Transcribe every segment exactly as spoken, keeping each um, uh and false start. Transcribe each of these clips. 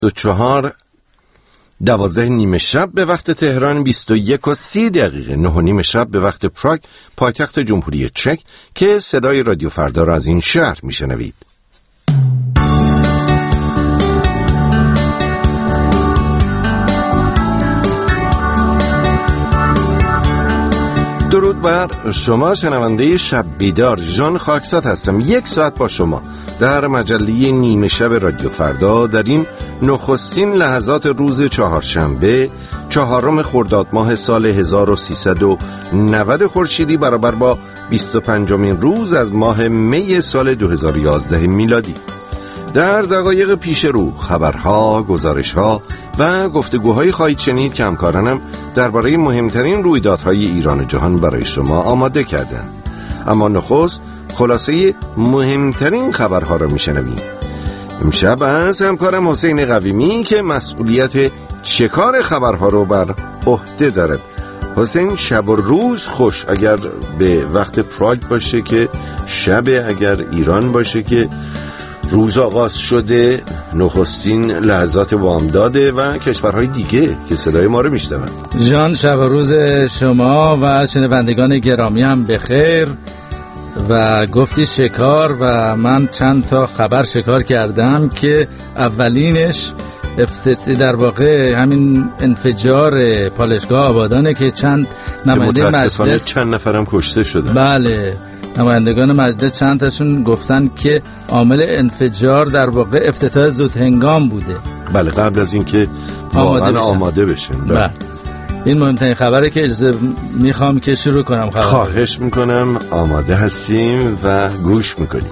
و چهار دوازده نیمه شب به وقت تهران، بیست و یک و سی دقیقه نه و نیم شب به وقت پراگ پایتخت جمهوری چک که صدای رادیو فردا را از این شهر میشنوید. درود بر شما شنونده شب بیدار، ژان خاکسات هستم. یک ساعت با شما در مجله نیمه شب رادیو فردا در این نخستین لحظات روز چهارشنبه چهارم خرداد ماه سال هزار و سیصد و نود خورشیدی برابر با بیست و پنجمین روز از ماه می سال دو هزار و یازده میلادی. در دقایق پیش رو خبرها، گزارشها و گفتگوهای خواهید شنید که همکارانم درباره مهمترین رویدادهای ایران و جهان برای شما آماده کردند. اما نخست خلاصه مهمترین خبرها را میشنویم. امشب از همکارم حسین قویمی که مسئولیت شکار خبرها رو بر عهده دارد. حسین، شب و روز خوش، اگر به وقت پراگ باشه که شب، اگر ایران باشه که روز آغاز شده، نخستین لحظات بامداده و کشورهای دیگه که صدای ما رو میشنون. جان، شب و روز شما و شنوندگان گرامی هم بخیر. و گفتی شکار و من چند تا خبر شکار کردم که اولینش افتتاح در واقع همین انفجار پالایشگاه آبادانه که چند نماینده مجلس، چند نفرم کشته شدن. بله، نمایندگان مجلس چند تاشون گفتن که عامل انفجار در واقع افتتاح زود هنگام بوده. بله، قبل از اینکه واقعا آماده بشن. بله. این مهمترین خبره که اجازه میخوام که شروع کنم خبر. خواهش میکنم، آماده هستیم و گوش میکنیم.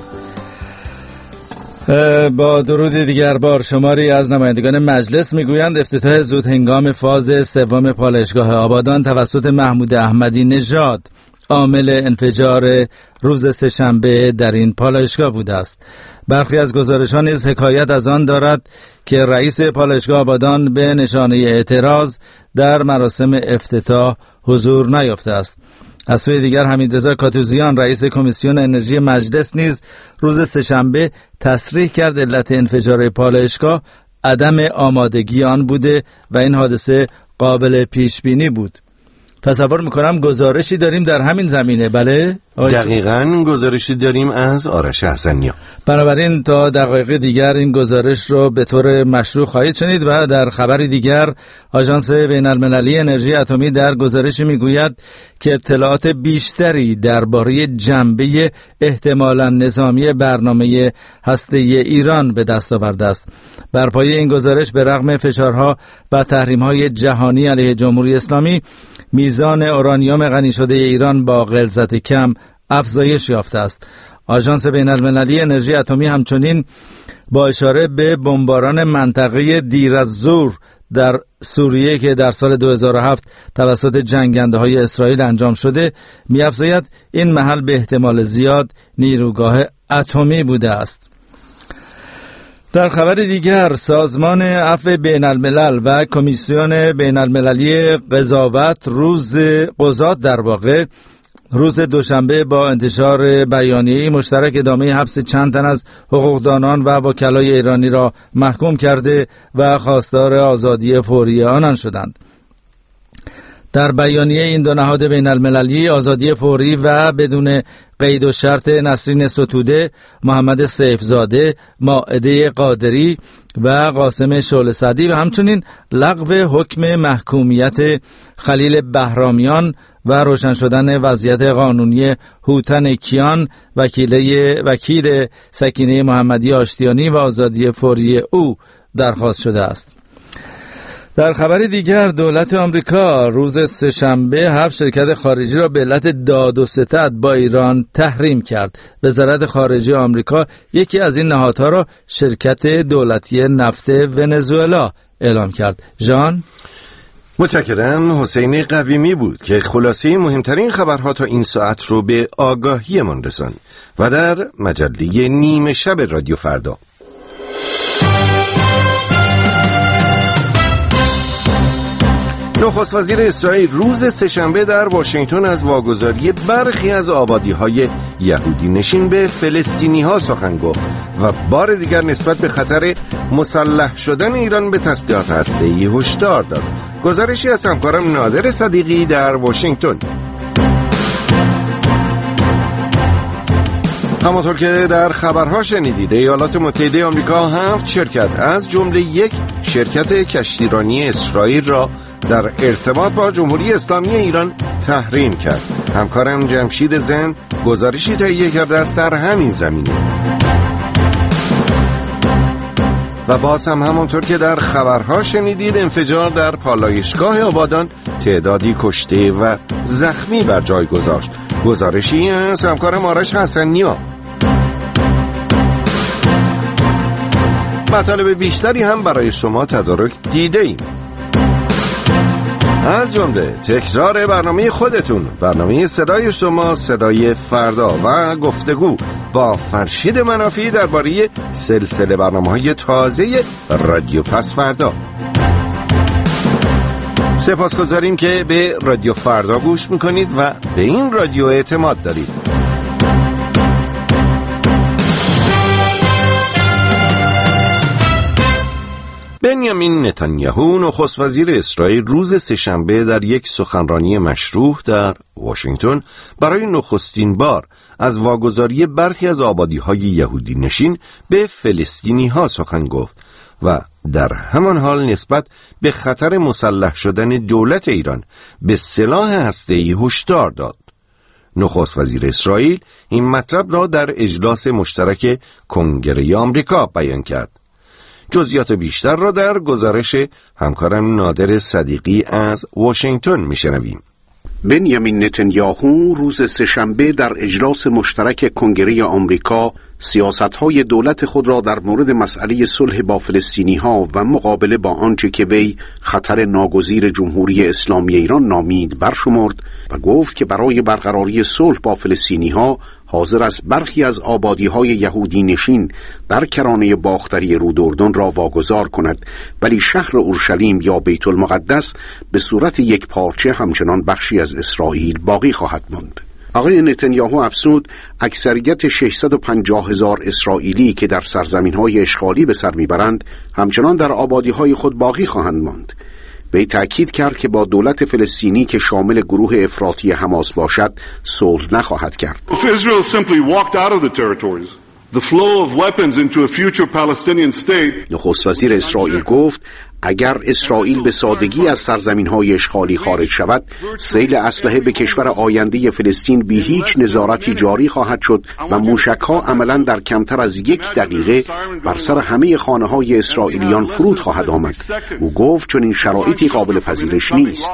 با درود دیگر بار شماری از نمایندگان مجلس میگویند افتتاح زود هنگام فاز سوم پالایشگاه آبادان توسط محمود احمدی نژاد عامل انفجار روز سه‌شنبه در این پالایشگاه بوده است. برخی از گزارشان نیز حکایت از آن دارد که رئیس پالایشگاه آبادان به نشانه اعتراض در مراسم افتتاح حضور نیافته است. از سوی دیگر حمیدرضا کاتوزیان رئیس کمیسیون انرژی مجلس نیز روز سه‌شنبه تصریح کرد علت انفجار پالایشگاه عدم آمادگی آن بوده و این حادثه قابل پیش بینی بود. تصور میکنم گزارشی داریم در همین زمینه. بله دقیقاً گزارشی داریم از آرش حسنیان. بنابراین تا دقایق دیگر این گزارش رو به طور مشروع خواهید شنید. و در خبری دیگر آژانس بین المللی انرژی اتمی در گزارشی میگوید که اطلاعات بیشتری درباره جنبه احتمالاً نظامی برنامه هسته‌ای ایران به دست آورده است. بر پایه این گزارش به رغم فشارها و تحریم‌های جهانی علیه جمهوری اسلامی، میزان اورانیوم غنی شده ایران با غلظت کم افزایش یافته است. آژانس بین المللی انرژی اتمی همچنین با اشاره به بمباران منطقه دیر از زور در سوریه که در سال دو هزار و هفت توسط جنگنده‌های اسرائیل انجام شده می‌افزاید این محل به احتمال زیاد نیروگاه اتمی بوده است. در خبر دیگر سازمان عفو بین الملل و کمیسیون بین المللی قضاوت روز قضات در واقع روز دوشنبه با انتشار بیانیه‌ای مشترک ادامه حبس چند تن از حقوقدانان و وکلای ایرانی را محکوم کرده و خواستار آزادی فوری آنان شدند. در بیانیه این دو نهاد بین المللی آزادی فوری و بدون قید و شرط نسرین ستوده، محمد سیفزاده، مائده قادری و قاسم شعله سعدی و همچنین لغو حکم محکومیت خلیل بهرامیان و روشن شدن وضعیت قانونی هوتن کیان وکیل وکیل سکینه محمدی آشتیانی و آزادی فوری او درخواست شده است. در خبر دیگر دولت آمریکا روز سه‌شنبه هفت شرکت خارجی را به علت داد و ستد با ایران تحریم کرد. وزارت خارجه آمریکا یکی از این نهادها را شرکت دولتی نفت ونزوئلا اعلام کرد. ژان، متشکرم. حسین قویمی بود که خلاصه مهمترین خبرها تا این ساعت رو به آگاهی من رساند و در مجله نیمه شب رادیو فردا. نخست وزیر اسرائیل روز سه‌شنبه در واشنگتن از واگذاری برخی از آبادی‌های یهودی نشین به فلسطینی‌ها سخن گفت و بار دیگر نسبت به خطر مسلح شدن ایران به تسلیحات هسته‌ای هشدار داد. گزارشی از همکارم نادر صدیقی در واشنگتن. همانطور که در خبرها شنیدید، ایالات متحده آمریکا هفت شرکت از جمله یک شرکت کشتیرانی اسرائیل را در ارتباط با جمهوری اسلامی ایران تحریم کرد. همکارم جمشید زن گزارشی تهیه کرده است در همین زمینه. و باز هم همانطور که در خبرها شنیدید، انفجار در پالایشگاه آبادان تعدادی کشته و زخمی بر جای گذاشت. گزارشی از همکارم آرش حسنی‌ها. مطالب بیشتری هم برای شما تدارک دیده ایم، از جمله تکرار برنامه خودتون، برنامه صدای شما، صدای فردا و گفتگو با فرشید منافی درباره سلسله برنامه‌های تازه رادیو پس فردا. سپاسگزاریم که به رادیو فردا گوش میکنید و به این رادیو اعتماد دارید. بنیامین نتانیاهو نخست وزیر اسرائیل روز سه‌شنبه در یک سخنرانی مشروح در واشنگتن برای نخستین بار از واگذاری برخی از آبادی‌های یهودی نشین به فلسطینی‌ها سخن گفت و در همان حال نسبت به خطر مسلح شدن دولت ایران به سلاح هسته‌ای هشدار داد. نخست وزیر اسرائیل این مطلب را در اجلاس مشترک کنگره آمریکا بیان کرد. جزئیات بیشتر را در گزارش همکارم نادر صدیقی از واشنگتن میشنویم. بنیامین نتانیاهو روز سه‌شنبه در اجلاس مشترک کنگره آمریکا سیاست‌های دولت خود را در مورد مسئله صلح با فلسطینی‌ها و مقابله با آنچه که وی خطر ناگزیر جمهوری اسلامی ایران نامید برشمرد و گفت که برای برقراری صلح با فلسطینی‌ها حاضر است برخی از آبادی‌های یهودی نشین در کرانه باختری رود اردن را واگذار کند، ولی شهر اورشلیم یا بیت المقدس به صورت یک پارچه همچنان بخشی از اسرائیل باقی خواهد ماند. آقای نتانیاهو افزود اکثریت ششصد و پنجاه هزار اسرائیلی که در سرزمین‌های اشغالی به سر میبرند همچنان در آبادی‌های خود باقی خواهند ماند. وی تأکید کرد که با دولت فلسطینی که شامل گروه افراطی حماس باشد صلح نخواهد کرد. If Israel simply walked out of the territories, the flow of weapons into a future Palestinian state. نخست وزیر اسرائیل گفت اگر اسرائیل به سادگی از سرزمین‌های اشغالی خارج شود، سیل اسلحه به کشور آینده فلسطین بی هیچ نظارتی جاری خواهد شد و موشک‌ها عملاً در کمتر از یک دقیقه بر سر همه خانه‌های اسرائیلیان فرود خواهد آمد. او گفت چون این شرایطی قابل پذیرش نیست.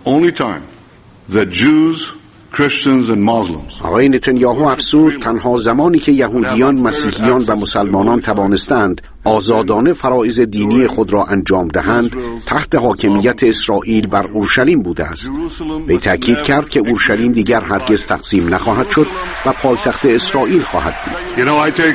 آقای نتانیاهو افزود تنها زمانی که یهودیان، مسیحیان و مسلمانان توانستند آزادانه فرایض دینی خود را انجام دهند تحت حاکمیت اسرائیل بر اورشلیم بوده است. وی تأکید کرد که اورشلیم دیگر هرگز تقسیم نخواهد شد و پایتخت اسرائیل خواهد بود.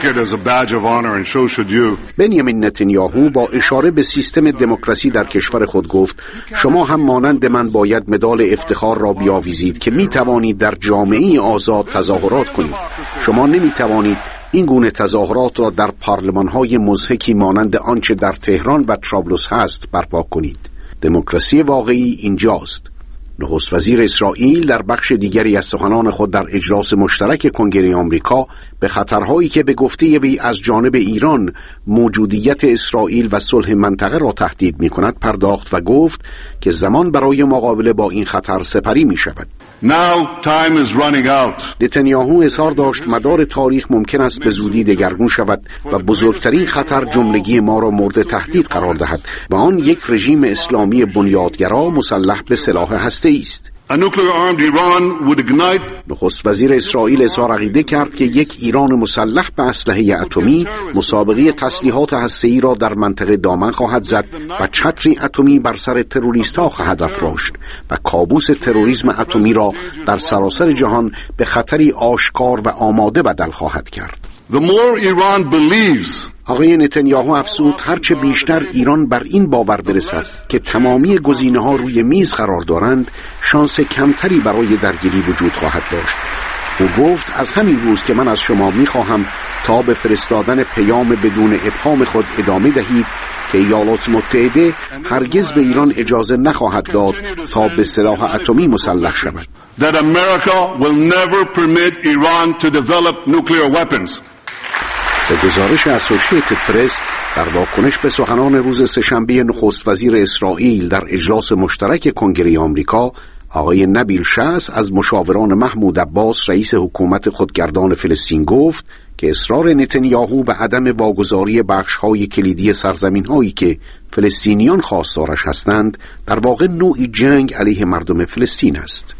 بنیامین نتانیاهو با اشاره به سیستم دموکراسی در کشور خود گفت شما هم مانند من باید مدال افتخار را بیاویزید که می توانید در جامعه آزاد تظاهرات کنید. شما نمی توانید این گونه تظاهرات را در پارلمان‌های مضحکی مانند آنچه در تهران و طرابلس هست برپا کنید. دموکراسی واقعی اینجاست. نخست وزیر اسرائیل در بخش دیگری از سخنان خود در اجلاس مشترک کنگره آمریکا به خطرهایی که به گفته وی از جانب ایران موجودیت اسرائیل و صلح منطقه را تهدید می‌کند پرداخت و گفت که زمان برای مقابله با این خطر سپری می‌شود. Now time is running out. نتانیاهو اظهار داشت مدار تاریخ ممکن است به زودی دگرگون شود و بزرگترین خطر جملگی ما را مورد تهدید قرار دهد و آن یک رژیم اسلامی بنیادگرا مسلح به سلاح هسته‌ای است. A nuclear armed Iran would ignite. نخست وزیر اسرائیل اظهار عقیده کرد که یک ایران مسلح به اسلحه اتمی مسابقه تسلیحات هسته‌ای را در منطقه دامن خواهد زد و چتری اتمی بر سر تروریست‌ها خواهد افراشت و کابوس تروریسم اتمی را در سراسر جهان به خطری آشکار و آماده بدل خواهد کرد. The more Iran believes. آقای نتانیاهو افزود هرچه بیشتر ایران بر این باور برسد که تمامی گزینه‌ها روی میز قرار دارند، شانس کمتری برای درگیری وجود خواهد داشت. او گفت از همین روز که من از شما می‌خواهم تا به فرستادن پیام بدون ابهام خود ادامه دهید که ایالات متحده هرگز به ایران اجازه نخواهد داد تا به سلاح اتمی مسلح شود. That America will never permit Iran to develop nuclear weapons. به گزارش اسوشییتد پرس، در واکنش به سخنان روز سه‌شنبه نخست وزیر اسرائیل در اجلاس مشترک کنگره آمریکا، آقای نبیل شعث از مشاوران محمود عباس رئیس حکومت خودگردان فلسطین گفت که اصرار نتانیاهو به عدم واگذاری بخش‌های کلیدی سرزمین‌هایی که فلسطینیان خواستارش هستند در واقع نوعی جنگ علیه مردم فلسطین است.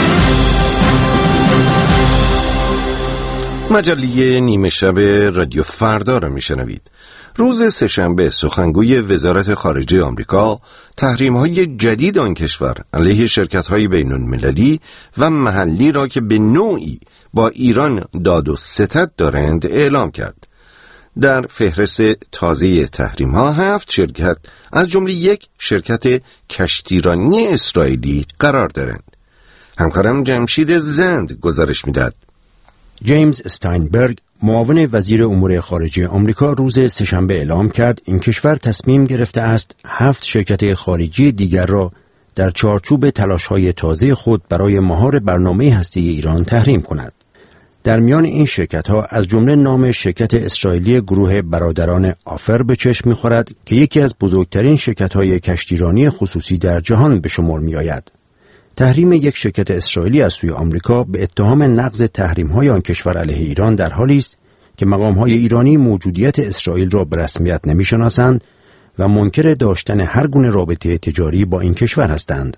مجله نیمه شب رادیو فردا را میشنوید. روز سه‌شنبه سخنگوی وزارت خارجه آمریکا تحریم‌های جدید آن کشور علیه شرکت‌های بین‌المللی و محلی را که به نوعی با ایران داد و ستد دارند اعلام کرد. در فهرست تازه تحریم‌ها هفت شرکت از جمله یک شرکت کشتیرانی اسرائیلی قرار دارند. همکارم جمشید زند گزارش می‌دهد. جیمز استاینبرگ، معاون وزیر امور خارجه آمریکا، روز سه‌شنبه اعلام کرد این کشور تصمیم گرفته است هفت شرکت خارجی دیگر را در چارچوب تلاش‌های تازه خود برای مهار برنامه هسته‌ای ایران تحریم کند. در میان این شرکت‌ها از جمله نام شرکت اسرائیلی گروه برادران آفر به چشم می‌خورد که یکی از بزرگترین شرکت‌های کشتیرانی خصوصی در جهان به شمار می‌آید. تحریم یک شرکت اسرائیلی از سوی آمریکا به اتهام نقض تحریم‌های آن کشور علیه ایران در حالی است که مقام‌های ایرانی موجودیت اسرائیل را به رسمیت نمی‌شناسند و منکر داشتن هر گونه رابطه تجاری با این کشور هستند.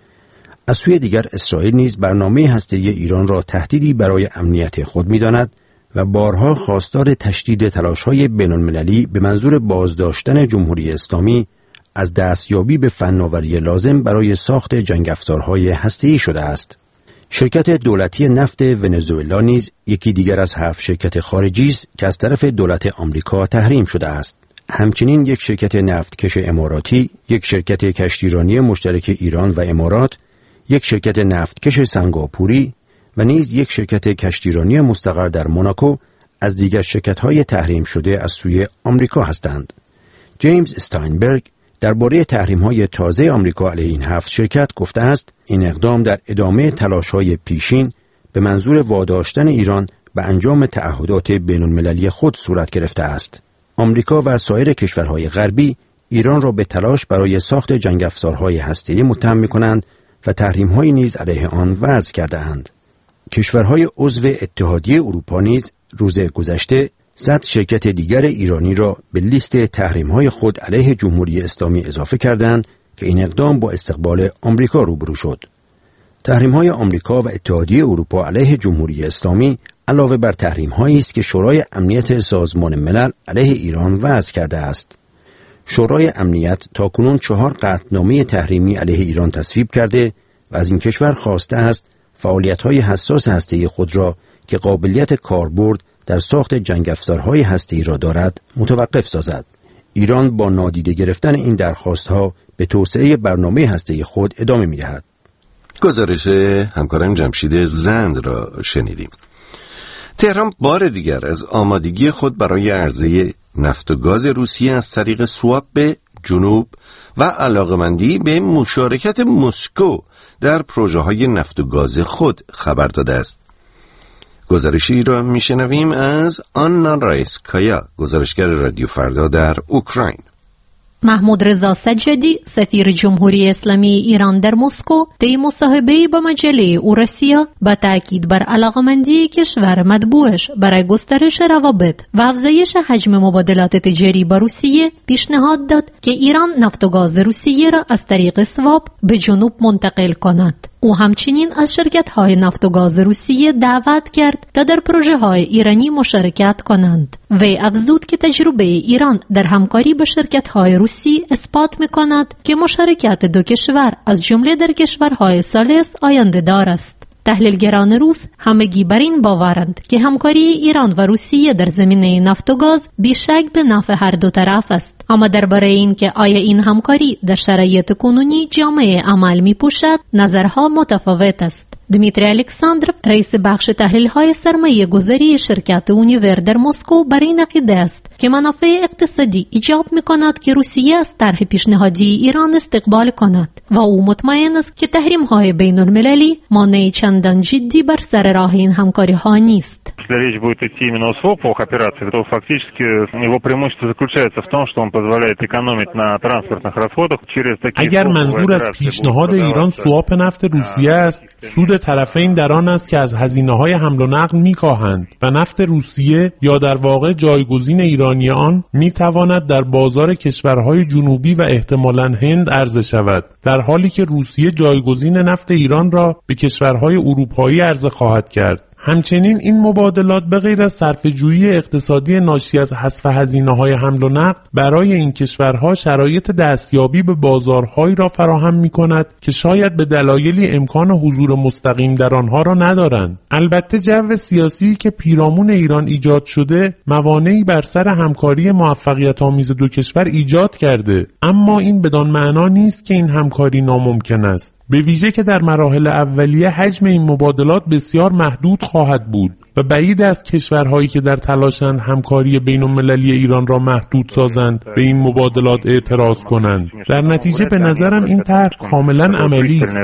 از سوی دیگر اسرائیل نیز برنامه هسته‌ای ایران را تهدیدی برای امنیت خود می‌داند و بارها خواستار تشدید تلاش‌های بین‌المللی به منظور بازداشتن جمهوری اسلامی از دستیابی به فناوری لازم برای ساخت جنگ افزارهای هسته‌ای شده است. شرکت دولتی نفت ونزوئلا نیز یکی دیگر از هفت شرکت خارجی است که از طرف دولت آمریکا تحریم شده است. همچنین یک شرکت نفتکش اماراتی، یک شرکت کشتیرانی مشترک ایران و امارات، یک شرکت نفتکش سنگاپوری و نیز یک شرکت کشتیرانی مستقر در موناکو از دیگر شرکت‌های تحریم شده از سوی آمریکا هستند. جیمز استاینبرگ درباره تحریم‌های تازه آمریکا علیه این هفت شرکت گفته است این اقدام در ادامه تلاش‌های پیشین به منظور واداشتن ایران به انجام تعهدات بین‌المللی خود صورت گرفته است. آمریکا و سایر کشورهای غربی ایران را به تلاش برای ساخت جنگ افزارهای هسته‌ای متهم می‌کنند و تحریم‌های نیز علیه آن وضع کرده‌اند. کشورهای عضو اتحادیه اروپا نیز روز گذشته صد شرکت دیگر ایرانی را به لیست تحریم‌های خود علیه جمهوری اسلامی اضافه کردند که این اقدام با استقبال آمریکا روبرو شد. تحریم‌های آمریکا و اتحادیه اروپا علیه جمهوری اسلامی علاوه بر تحریم‌هایی است که شورای امنیت سازمان ملل علیه ایران وضع کرده است. شورای امنیت تاکنون چهار قطعنامه تحریمی علیه ایران تصویب کرده و از این کشور خواسته است فعالیت‌های حساس هسته‌ای خود را که قابلیت کاربرد در ساخت جنگ افزارهای هسته‌ای را دارد متوقف سازد. ایران با نادیده گرفتن این درخواست‌ها به توسعه برنامه هسته‌ای خود ادامه می‌دهد. گزارش همکارم جمشید زند را شنیدیم. تهران بار دیگر از آمادگی خود برای عرضه نفت و گاز روسیه از طریق سواب به جنوب و علاقمندی به مشارکت مسکو در پروژه‌های نفت و گاز خود خبر داده است. گزارشی را میشنویم از آنا رایسکایا، گزارشگر رادیو فردا در اوکراین. محمود رضا سجادی، سفیر جمهوری اسلامی ایران در مسکو، طی مصاحبه‌ای با مجله اوراسیا با تاکید بر علاقمندی کشور مطبوعش برای گسترش روابط و افزایش حجم مبادلات تجاری با روسیه پیشنهاد داد که ایران نفت و گاز روسیه را از طریق سواب به جنوب منتقل کند. او همچنین از شرکت‌های نفت و گاز روسیه دعوت کرد تا در پروژه‌های ایرانی مشارکت کنند. وی افزود که تجربه ایران در همکاری با شرکت‌های روسی اثبات می‌کند که مشارکت دو کشور از جمله در کشورهای ثالث آینده دار است. تحلیلگران روس همگی بر این باورند که همکاری ایران و روسیه در زمینه نفت و گاز بیشک به نفع هر دو طرف است. اما درباره این که آیا این همکاری در شرایط کنونی جامعه عمل می پوشد، نظرها متفاوت است. دمیتری الکساندر، رئیس بخش تحلیل‌های سرمایه گذاری شرکت اونیور در مسکو، بر این عقیده است که منافع اقتصادی ایجاب می‌کند که روسیه از طرح پیشنهادی ایران استقبال کند و او مطمئن است که تحریم‌های بین‌المللی مانع چندان جدی بر سر راه این همکاری‌ها نیست. Если речь будет идти именно о своп-ах операциях, то фактически его преимущество заключается в том, что он позволяет экономить на транспортных расходах через такие. اگر منظور از پیشنهاد ایران سواپ نفت روسیه است، سود طرفین در آن است که از هزینه‌های حمل و نقل می‌کاهند و نفت روسیه یا در واقع جایگزین ایرانی آن می‌تواند در بازار کشورهای جنوبی و احتمالاً هند عرضه شود، در حالی که روسیه جایگزین نفت ایران را به کشورهای اروپایی عرضه خواهد کرد. همچنین این مبادلات به غیر از صرفه‌جویی اقتصادی ناشی از حذف هزینه‌های حمل و نقل برای این کشورها شرایط دستیابی به بازارهایی را فراهم می‌کند که شاید به دلایلی امکان حضور مستقیم در آنها را ندارند. البته جو سیاسی که پیرامون ایران ایجاد شده موانعی بر سر همکاری موفقیت‌آمیز دو کشور ایجاد کرده، اما این بدان معنا نیست که این همکاری ناممکن است، به ویژه که در مراحل اولیه حجم این مبادلات بسیار محدود خواهد بود و بعید است کشورهایی که در تلاشند همکاری بین‌المللی ایران را محدود سازند به این مبادلات اعتراض کنند. در نتیجه به نظرم این طرح کاملا عملی است.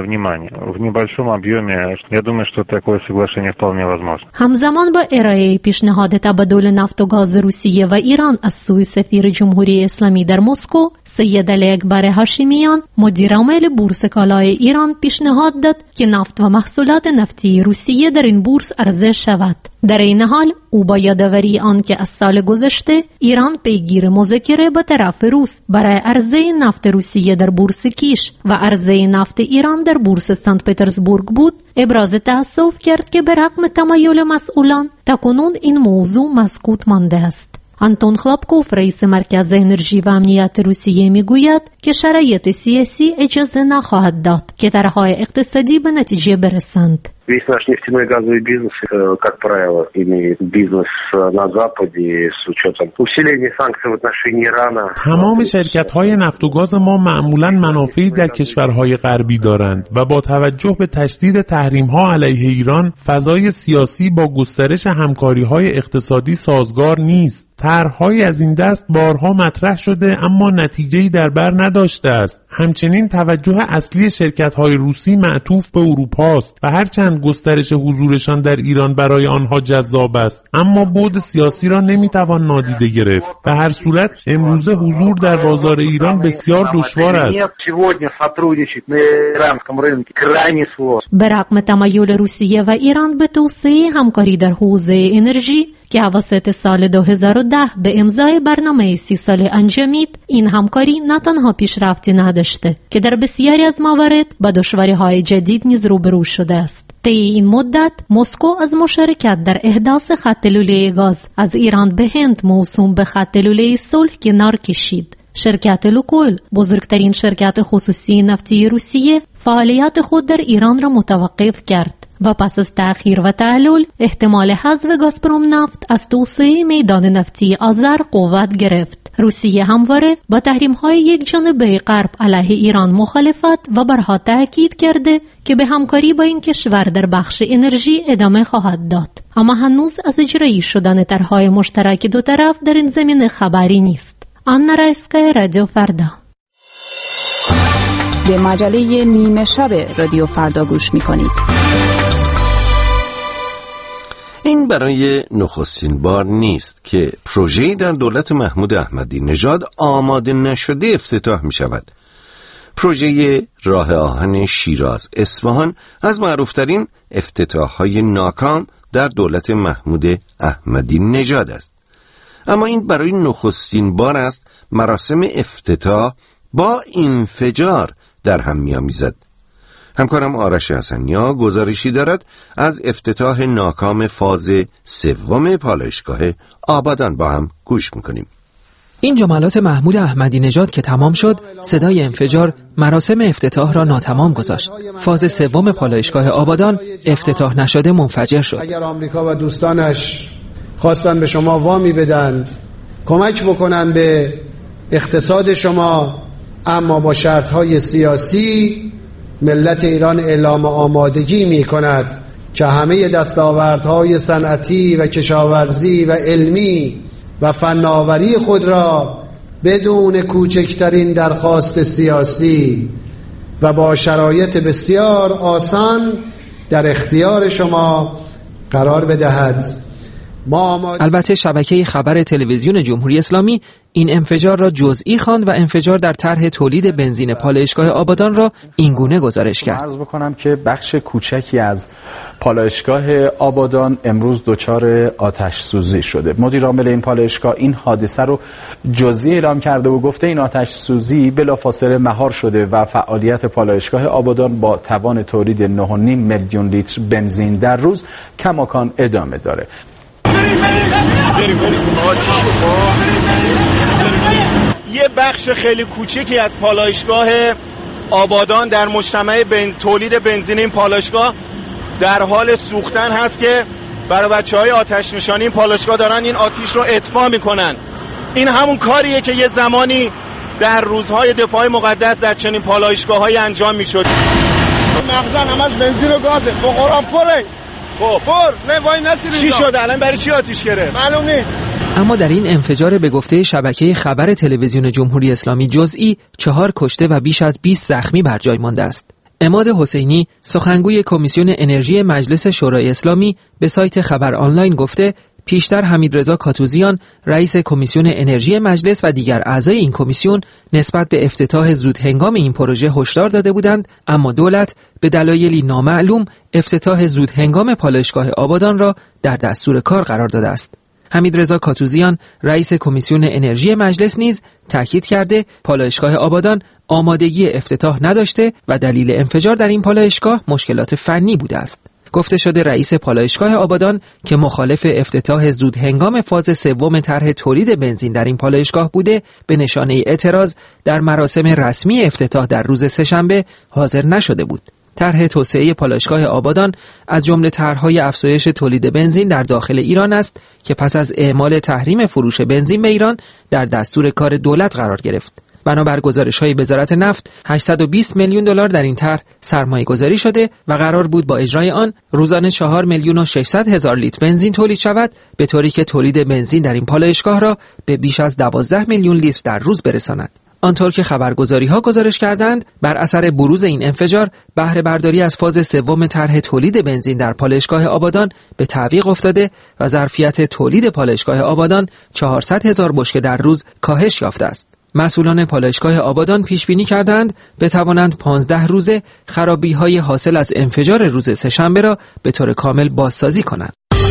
همزمان با ارائه پیشنهاد تبادل نفت و گاز روسیه و ایران از سوی سفیر جمهوری اسلامی در مسکو، سید علی اکبر هاشمیان، مدیر عامل بورس کالای ایران، پیشنهاد داد که نفت و محصولات نفتی روسیه در این بورس عرضه شود. در این حال او با یادآوری آن که از سال گذشته ایران پیگیر مذاکره با طرف روس برای عرضه نفت روسیه در بورس کیش و عرضه نفت ایران در بورس سنت پترزبورگ بود، ابراز تأسف کرد که به رغم تمایل مسئولان تاکنون این موضوع مسکوت مانده است. آنتون خلابکوف، رئیس مرکز انرژی و امنیت روسیه، میگوید که شرایط سیاسی اجازه نخواهد داد که طرح‌های اقتصادی به نتیجه برسند. Весь наш нефтяной и газовый бизнес, как правило, имеет бизнес на Западе с учетом усиления санкций в отношении Ирана. تمام شرکت‌های نفت و گاز ما معمولاً منافعی در کشورهای غربی دارند و با توجه به تشدید تحریم‌ها علیه ایران، فضای سیاسی با گسترش همکاری‌های اقتصادی سازگار نیست. طرح‌هایی از این دست بارها مطرح شده اما نتیجه‌ای در بر نداشته است. همچنین توجه اصلی شرکت‌های روسی معطوف به اروپا است و هرچند گسترش حضورشان در ایران برای آنها جذاب است، اما بعد سیاسی را نمیتوان نادیده گرفت. به هر صورت امروزه حضور در بازار ایران بسیار دشوار است. به رغم تمایل روسیه و ایران به توسعه همکاری در حوزه انرژی که اواسط سال دو هزار و ده به امضای برنامه سی ساله انجامید، این همکاری نه تنها پیشرفتی نداشته که در بسیاری از موارد با دشواری‌های جدید نیز روبرو شده است. طی این مدت مسکو از مشارکت در احداث خط لوله گاز از ایران به هند موسوم به خط لوله صلح کنار کشید. شرکت لوکویل، بزرگترین شرکت خصوصی نفتی روسیه، فعالیت خود در ایران را متوقف کرد و پس از تأخیر و تعلل احتمال حذف گازپروم نفت از توسعه میدان نفتی آذر قوت گرفت. روسیه همواره با تحریم‌های یک جانبه غرب علیه ایران مخالفت و برها تأکید کرده که به همکاری با این کشور در بخش انرژی ادامه خواهد داد. اما هنوز از اجرایی شدن طرح‌های مشترک دو طرف در این زمینه خبری نیست. آنا رایسکا، رادیو فردا. به مجله نیمه شب رادیو فردا گوش می‌کنید. این برای نخستین بار نیست که پروژه‌ای در دولت محمود احمدی نژاد آماده نشده افتتاح می شود. پروژه راه آهن شیراز اصفهان از معروفترین افتتاح‌های ناکام در دولت محمود احمدی نژاد است. اما این برای نخستین بار است مراسم افتتاح با انفجار در هم می‌آمیزد. همکارم آرش حسنیا گزارشی دارد از افتتاح ناکام فاز سوم پالایشگاه آبادان. با هم گوش میکنیم. این جملات محمود احمدی نژاد که تمام شد، صدای انفجار مراسم افتتاح را ناتمام گذاشت. فاز سوم پالایشگاه آبادان افتتاح نشده منفجر شد. اگر آمریکا و دوستانش خواستن به شما وامی بدند، کمک بکنند به اقتصاد شما، اما با شرطهای سیاسی، ملت ایران اعلام آمادگی می کند که همه دستاوردهای صنعتی و کشاورزی و علمی و فناوری خود را بدون کوچکترین درخواست سیاسی و با شرایط بسیار آسان در اختیار شما قرار بدهد. ما البته شبکه خبر تلویزیون جمهوری اسلامی این انفجار را جزئی خواند و انفجار در طرح تولید بنزین پالایشگاه آبادان را اینگونه گزارش کرد. عرض بکنم که بخش کوچکی از پالایشگاه آبادان امروز دچار آتش سوزی شده. مدیر عامل این پالایشگاه این حادثه رو جزئی اعلام کرده و گفته این آتش سوزی بلافاصله مهار شده و فعالیت پالایشگاه آبادان با توان تولید نه و نیم میلیون لیتر بنزین در روز کماکان ادامه داره. یه بخش خیلی کوچکی از پالایشگاه آبادان در مجتمع بنز... تولید بنزین این پالایشگاه در حال سوختن هست که برای بچه‌های آتش نشانی این پالایشگاه دارن این آتش رو اطفاء میکنن. این همون کاریه که یه زمانی در روزهای دفاع مقدس در چنین پالایشگاه‌هایی انجام میشد. مخزن همش بنزین و گازه، بخورم پره. خب پر نه وای نسیر چی شد الان؟ برای چی آتش گرفت؟ معلوم نیست. اما در این انفجار به گفته شبکه خبر تلویزیون جمهوری اسلامی جزئی چهار کشته و بیش از بیست زخمی بر جای مانده است. عماد حسینی سخنگوی کمیسیون انرژی مجلس شورای اسلامی به سایت خبر آنلاین گفته پیشتر حمیدرضا کاتوزیان رئیس کمیسیون انرژی مجلس و دیگر اعضای این کمیسیون نسبت به افتتاح زود هنگام این پروژه هشدار داده بودند، اما دولت به دلایلی نامعلوم افتتاح زود هنگام پالایشگاه آبادان را در دستور کار قرار داده است. حمیدرضا کاتوزیان رئیس کمیسیون انرژی مجلس نیز تاکید کرده پالایشگاه آبادان آمادگی افتتاح نداشته و دلیل انفجار در این پالایشگاه مشکلات فنی بوده است. گفته شده رئیس پالایشگاه آبادان که مخالف افتتاح زود هنگام فاز سوم طرح تولید بنزین در این پالایشگاه بوده، به نشانه اعتراض در مراسم رسمی افتتاح در روز سه‌شنبه حاضر نشده بود. طرح توسعه پالایشگاه آبادان از جمله طرح‌های افزایش تولید بنزین در داخل ایران است که پس از اعمال تحریم فروش بنزین به ایران در دستور کار دولت قرار گرفت. بنابر گزارش‌های وزارت نفت هشتصد و بیست میلیون دلار در این طرح سرمایه‌گذاری شده و قرار بود با اجرای آن روزانه چهار میلیون و ششصد هزار لیتر بنزین تولید شود، به طوری که تولید بنزین در این پالایشگاه را به بیش از دوازده میلیون لیتر در روز برساند. آنطور که خبرگزاری‌ها گزارش کردند، بر اثر بروز این انفجار بهره برداری از فاز سوم طرح تولید بنزین در پالایشگاه آبادان به تعویق افتاده و ظرفیت تولید پالایشگاه آبادان چهارصد هزار بشکه در روز کاهش یافته است. مسئولان پالایشگاه آبادان پیش بینی کردند بتوانند پانزده روزه خرابی‌های حاصل از انفجار روز سه‌شنبه را به طور کامل بازسازی کنند.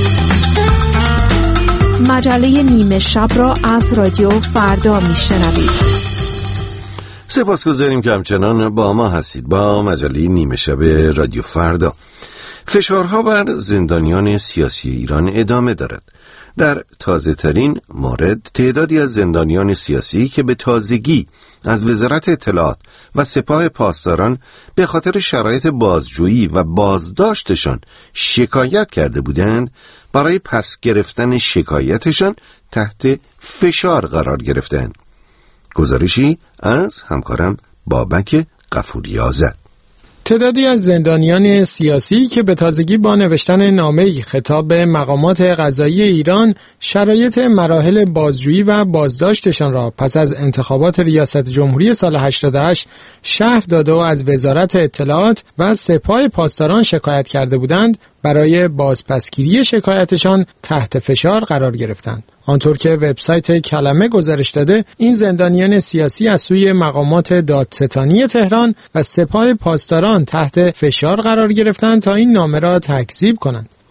مجله نیمه شب را از رادیو فردا میشنوید. سپاسگزاریم که همچنان با ما هستید با مجله نیمه شب رادیو فردا. فشارها بر زندانیان سیاسی ایران ادامه دارد. در تازه ترین مورد تعدادی از زندانیان سیاسی که به تازگی از وزارت اطلاعات و سپاه پاسداران به خاطر شرایط بازجویی و بازداشتشان شکایت کرده بودند، برای پس گرفتن شکایتشان تحت فشار قرار گرفتند. گزارشی از همکارم بابک غفوری آذر. تعدادی از زندانیان سیاسی که به تازگی با نوشتن نامه‌ای خطاب به مقامات قضایی ایران شرایط مراحل بازجویی و بازداشتشان را پس از انتخابات ریاست جمهوری سال هشتاد و هشت شرح داده و از وزارت اطلاعات و سپاه پاسداران شکایت کرده بودند، برای بازپسگیری شکایتشان تحت فشار قرار گرفتند. آنطور که وبسایت کلمه گزارش داده، این زندانیان سیاسی از سوی مقامات دادستانی تهران و سپاه پاسداران تحت فشار قرار گرفتند تا این نامه را تکذیب کنند.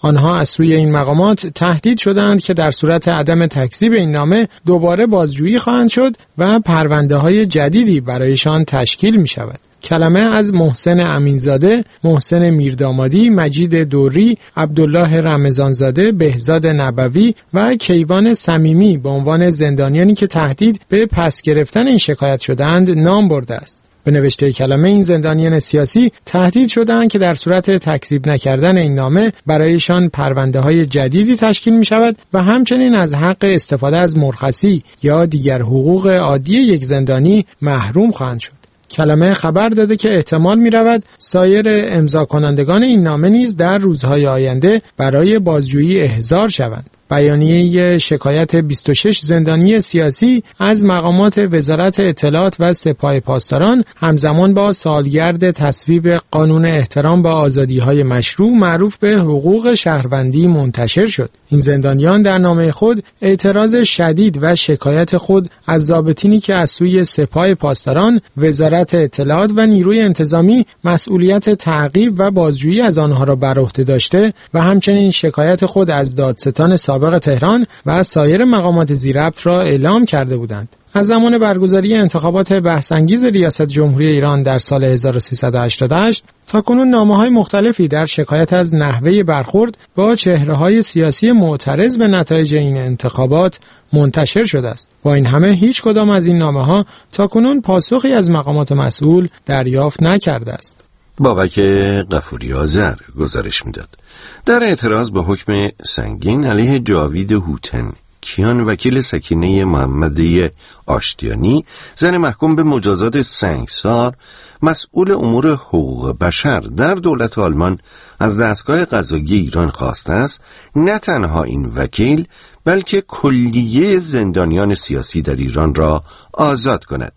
آنها از سوی این مقامات تهدید شدند که در صورت عدم تکذیب این نامه دوباره بازجویی خواهند شد و پرونده‌های جدیدی برایشان تشکیل می شود. کلمه از محسن امینزاده، محسن میردامادی، مجید دوری، عبدالله رمضانزاده، بهزاد نبوی و کیوان صمیمی به عنوان زندانیانی که تهدید به پس گرفتن این شکایت شدند نام برده است. به نوشته کلمه این زندانیان سیاسی تهدید شدند که در صورت تکذیب نکردن این نامه برایشان پرونده‌های جدیدی تشکیل می شود و همچنین از حق استفاده از مرخصی یا دیگر حقوق عادی یک زندانی محروم خواهند شد. کلمه خبر داده که احتمال می رود سایر امضا کنندگان این نامه نیز در روزهای آینده برای بازجویی احضار شوند. بیانیه شکایت بیست و شش زندانی سیاسی از مقامات وزارت اطلاعات و سپاه پاسداران همزمان با سالگرد تصویب قانون احترام به آزادی‌های مشروع معروف به حقوق شهروندی منتشر شد. این زندانیان در نامه خود اعتراض شدید و شکایت خود از ضابطینی که از سوی سپاه پاسداران، وزارت اطلاعات و نیروی انتظامی مسئولیت تعقیب و بازجویی از آنها را بر عهده داشته و همچنین شکایت خود از دادستان سابق تهران و سایر مقامات زیرربط را اعلام کرده بودند. از زمان برگزاری انتخابات بحث‌انگیز ریاست جمهوری ایران در سال هزار و سیصد و هشتاد و هشت تاکنون نامه‌های مختلفی در شکایت از نحوه برخورد با چهره‌های سیاسی معترض به نتایج این انتخابات منتشر شده است. با این همه هیچ کدام از این نامه‌ها تاکنون پاسخی از مقامات مسئول دریافت نکرده است. بابک غفوری آذر گزارش می‌داد. در اعتراض به حکم سنگین علیه جاوید هوتن کیان، وکیل سکینه محمدی آشتیانی، زن محکوم به مجازات سنگسار، مسئول امور حقوق بشر در دولت آلمان از دستگاه قضایی ایران خواسته است نه تنها این وکیل بلکه کلیه زندانیان سیاسی در ایران را آزاد کند.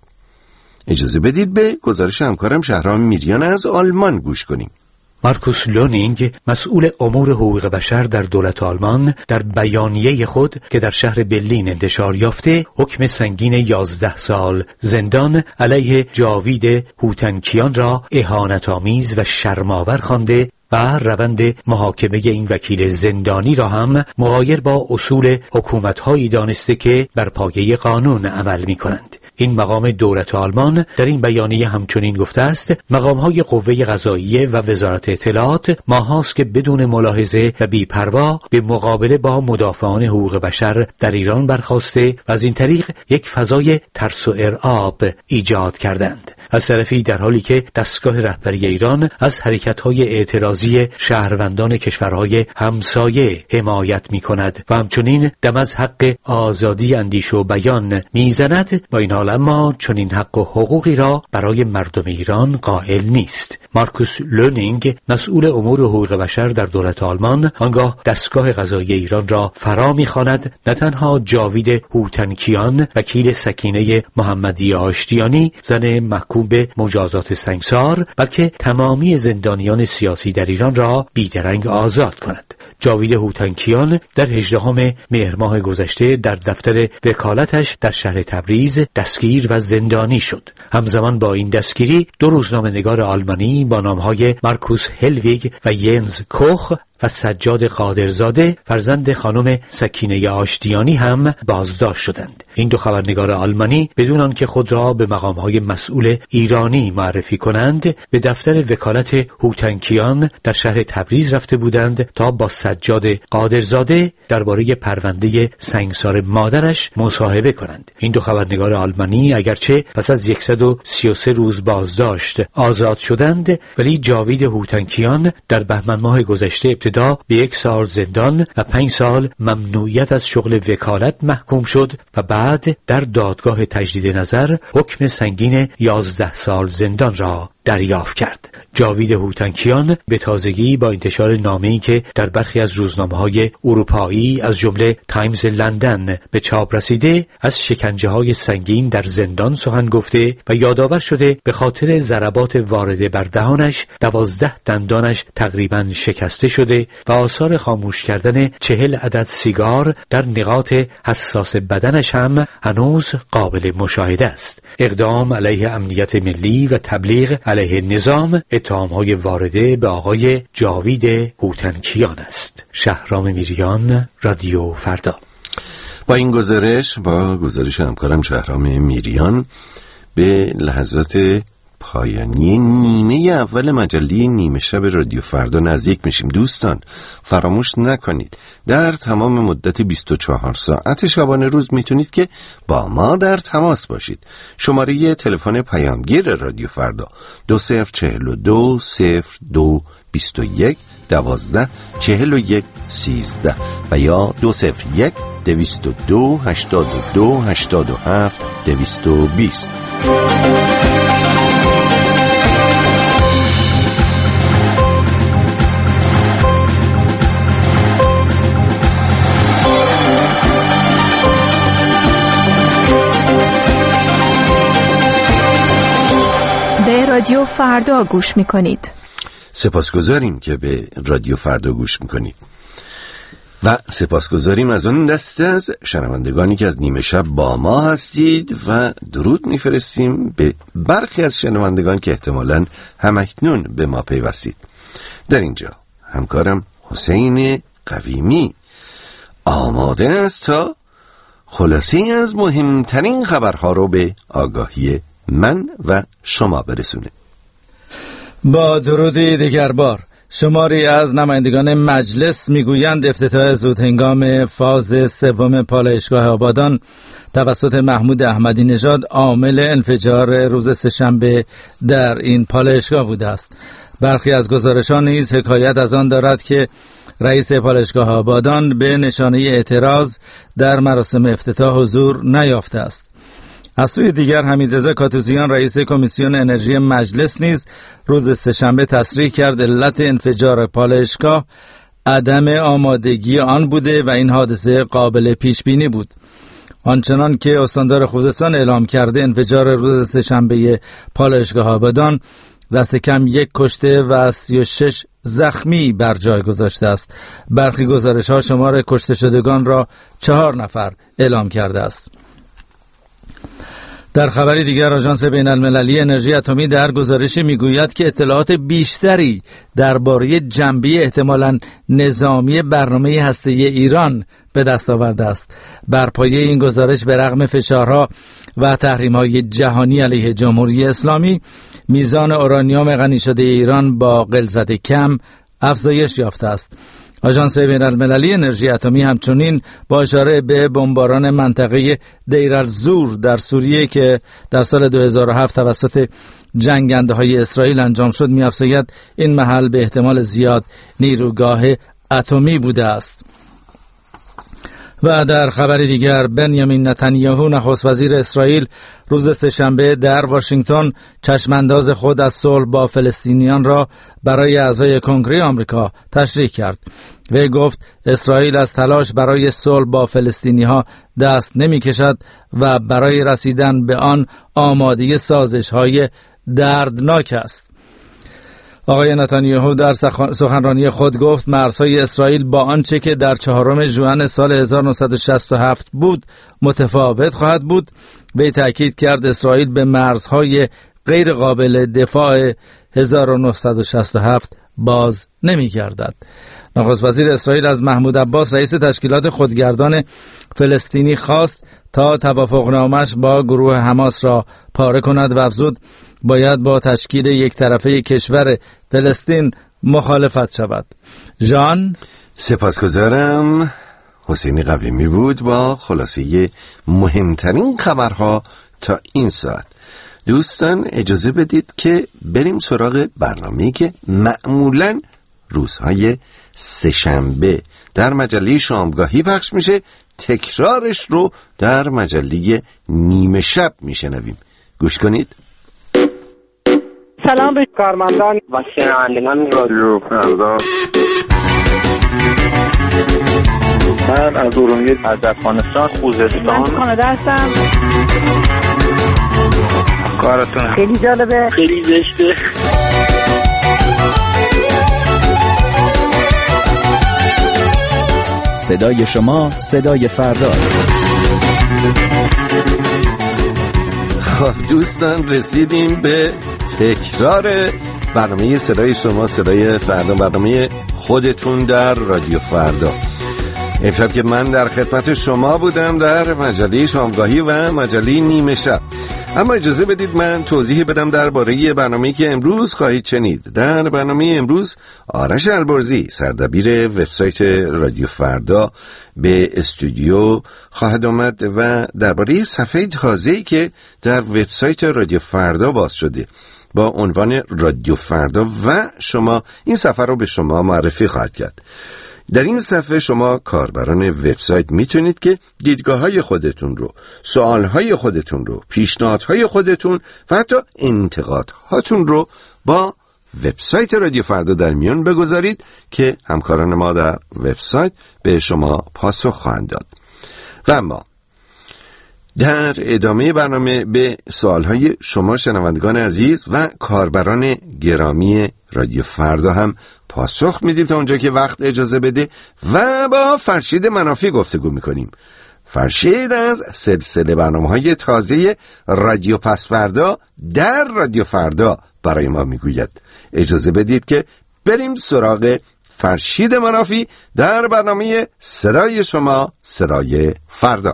اجازه بدید به گزارش همکارم شهرام میریان از آلمان گوش کنیم. مارکوس لونینگ، مسئول امور حقوق بشر در دولت آلمان، در بیانیه خود که در شهر برلین انتشار یافته حکم سنگین یازده سال زندان علیه جاوید هوتنکیان را اهانت‌آمیز و شرم‌آور خوانده و روند محاکمه این وکیل زندانی را هم مغایر با اصول حکومت‌هایی دانسته که بر پایه قانون عمل می‌کنند. این مقام دولت آلمان در این بیانیه همچنین گفته است مقام‌های قوه قضاییه و وزارت اطلاعات ماهاست که بدون ملاحظه و بی‌پروا به مقابله با مدافعان حقوق بشر در ایران برخاسته و از این طریق یک فضای ترس و ارعاب ایجاد کردند. از طرفی در حالی که دستگاه رهبری ایران از حرکت‌های اعتراضی شهروندان کشورهای همسایه حمایت می‌کند و همچنین دم از حق آزادی اندیشه و بیان می‌زند، با این حال اما چنین حق و حقوقی را برای مردم ایران قائل نیست. مارکوس لونینگ، مسئول امور حقوق بشر در دولت آلمان، آنگاه دستگاه قضایی ایران را فرا می‌خواند نه تنها جاوید هوتنکیان، وکیل سکینه محمدی آشتیانی، زن محکوم به مجازات سنگسار، بلکه تمامی زندانیان سیاسی در ایران را بیدرنگ آزاد کند. جاوید هوتنکیان در هجدهم مهر ماه گذشته در دفتر وکالتش در شهر تبریز دستگیر و زندانی شد. همزمان با این دستگیری دو روزنامه‌نگار آلمانی با نام‌های مارکوس هلویگ و ینز کوخ و سجاد قادرزاده، فرزند خانم سکینه آشتیانی، هم بازداشت شدند. این دو خبرنگار آلمانی بدون آنکه خود را به مقام‌های مسئول ایرانی معرفی کنند به دفتر وکالت هوتنکیان در شهر تبریز رفته بودند تا با سجاد قادرزاده درباره پرونده سنگسار مادرش مصاحبه کنند. این دو خبرنگار آلمانی اگرچه پس از صد و سی و سه روز بازداشت آزاد شدند، ولی جاوید هوتنکیان در بهمن ماه گذشته ابتدا به یک سال زندان و پنج سال ممنوعیت از شغل وکالت محکوم شد و بعد در دادگاه تجدید نظر حکم سنگین یازده سال زندان را دریافت کرد. جاوید هوتنکیان به تازگی با انتشار نامه‌ای که در برخی از روزنامه‌های اروپایی از جمله تایمز لندن به چاپ رسیده از شکنجه‌های سنگین در زندان سخن گفته و یادآور شده به خاطر ضربات وارده بر دهانش دوازده دندانش تقریباً شکسته شده و آثار خاموش کردن چهل عدد سیگار در نقاط حساس بدنش هم هنوز قابل مشاهده است. اقدام علیه امنیت ملی و تبلیغ علیه نظام اتهام‌های وارده به آقای جاوید هوتنکیان است. شهرام میریان، رادیو فردا. با این گزارش با گزارش همکارم شهرام میریان به لحظات پایانی نیمه اول مجله نیمه شب رادیو فردا نزدیک میشیم. دوستان فراموش نکنید در تمام مدت بیست و چهار ساعت شبانه روز میتونید که با ما در تماس باشید. شماره تلفن پیامگیر رادیو فردا دو صفر چهل و دو صفر دو بیست و یک دوازده چهل و یک سیزده و یا دو صفر یک دویست و دو هشتاد و دو هشتاد و هفت دویست و بیست. به رادیو فردا گوش میکنید. سپاسگزاریم که به رادیو فردا گوش میکنید و سپاسگزاریم از اون دسته از شنوندگانی که از نیمه شب با ما هستید و درود میفرستیم به برخی از شنوندگان که احتمالاً همکنون به ما پیوستید. در اینجا همکارم حسین قویمی آماده است تا خلاصه از مهمترین خبرها رو به آگاهی من و شما برسونه. با درودی دیگر بار شماری از نمایندگان مجلس میگویند افتتاح زودهنگام فاز سوم پالایشگاه آبادان توسط محمود احمدی نژاد عامل انفجار روز سه‌شنبه در این پالایشگاه بوده است. برخی از گزارشان نیز حکایت از آن دارد که رئیس پالایشگاه آبادان به نشانه اعتراض در مراسم افتتاح حضور نیافته است. از سوی دیگر حمیدرضا کاتوزیان رئیس کمیسیون انرژی مجلس نیز روز سه‌شنبه تصریح کرد علت انفجار پالایشگاه عدم آمادگی آن بوده و این حادثه قابل پیش بینی بود. آنچنان که استاندار خوزستان اعلام کرده انفجار روز سه‌شنبه پالایشگاه آبادان دست کم یک کشته و سی و شش زخمی بر جای گذاشته است. برخی گزارش‌ها شمار کشته شدگان را چهار نفر اعلام کرده است. در خبری دیگر آژانس بین المللی انرژی اتمی در گزارشی میگوید که اطلاعات بیشتری درباره جنبه احتمالاً نظامی برنامه هسته‌ای ایران به دست آورده است. بر پایه این گزارش به رغم فشارها و تحریم‌های جهانی علیه جمهوری اسلامی میزان اورانیوم غنی شده ایران با غلظت کم افزایش یافته است. آژانس بین المللی انرژی اتمی همچنین با اشاره به بمباران منطقه دیر الزور در سوریه که در سال دو هزار و هفت توسط جنگنده‌های اسرائیل انجام شد می‌افزاید این محل به احتمال زیاد نیروگاه اتمی بوده است. و در خبر دیگر بنیامین نتانیاهو نخست وزیر اسرائیل روز سه‌شنبه در واشنگتن چشمانداز خود از صلح با فلسطینیان را برای اعضای کنگره آمریکا تشریح کرد. وی گفت اسرائیل از تلاش برای صلح با فلسطینی‌ها دست نمی‌کشد و برای رسیدن به آن آماده سازش‌های دردناک است. آقای نتانیاهو در سخنرانی خود گفت مرزهای اسرائیل با آنچه که در چهارم ژوئن سال هزار و نهصد و شصت و هفت بود متفاوت خواهد بود. وی تأکید کرد اسرائیل به مرزهای غیر قابل دفاع هزار و نهصد و شصت و هفت باز نمی‌گردد. نخست وزیر اسرائیل از محمود عباس رئیس تشکیلات خودگردان فلسطینی خواست تا توافقنامه‌اش با گروه حماس را پاره کند و افزود باید با تشکیل یک طرفه کشور فلسطین مخالفت شود. جان سپاسگزارم. حسین قویمی بود با خلاصه مهمترین خبرها تا این ساعت. دوستان اجازه بدید که بریم سراغ برنامه‌ای که معمولاً روزهای سه‌شنبه در مجله شامگاهی پخش میشه، تکرارش رو در مجله نیمه شب میشنویم. گوش کنید. سلام به کارمندان و شنوندگان رادیو فردا. من از ارومیه از افغانستان خوزستان من کانادا هستم. کارتون خیلی جالبه، خیلی زشته. صدای شما صدای فرداست. خب دوستان رسیدیم به تکرار برنامه صدای شما صدای فردا، برنامه خودتون در رادیو فردا. امشب که من در خدمت شما بودم در مجله شامگاهی و مجله نیمه شب. اما اجازه بدید من توضیح بدم درباره برنامه‌ای که امروز خواهید شنید. در برنامه امروز آرش البرزی سردبیر وبسایت رادیو فردا به استودیو خواهد آمد و درباره صفحه تازه‌ای که در وبسایت رادیو فردا باز شده با عنوان رادیو فردا و شما این صفحه رو به شما معرفی خواهد کرد. در این صفحه شما کاربران وبسایت میتونید که دیدگاه‌های خودتون رو، سوال‌های خودتون رو، پیشنهادهای خودتون و حتی انتقادهاتون رو با وبسایت رادیو فردا در میان بگذارید که همکاران ما در وبسایت به شما پاسخ خواهند داد. و اما در ادامه برنامه به سوالهای شما شنوندگان عزیز و کاربران گرامی رادیو فردا هم پاسخ میدیم تا اونجا که وقت اجازه بده و با فرشید منافی گفتگو میکنیم. فرشید از سلسله برنامه‌های تازه رادیو پس فردا در رادیو فردا برای ما میگوید. اجازه بدید که بریم سراغ فرشید منافی در برنامه صدای شما صدای فردا.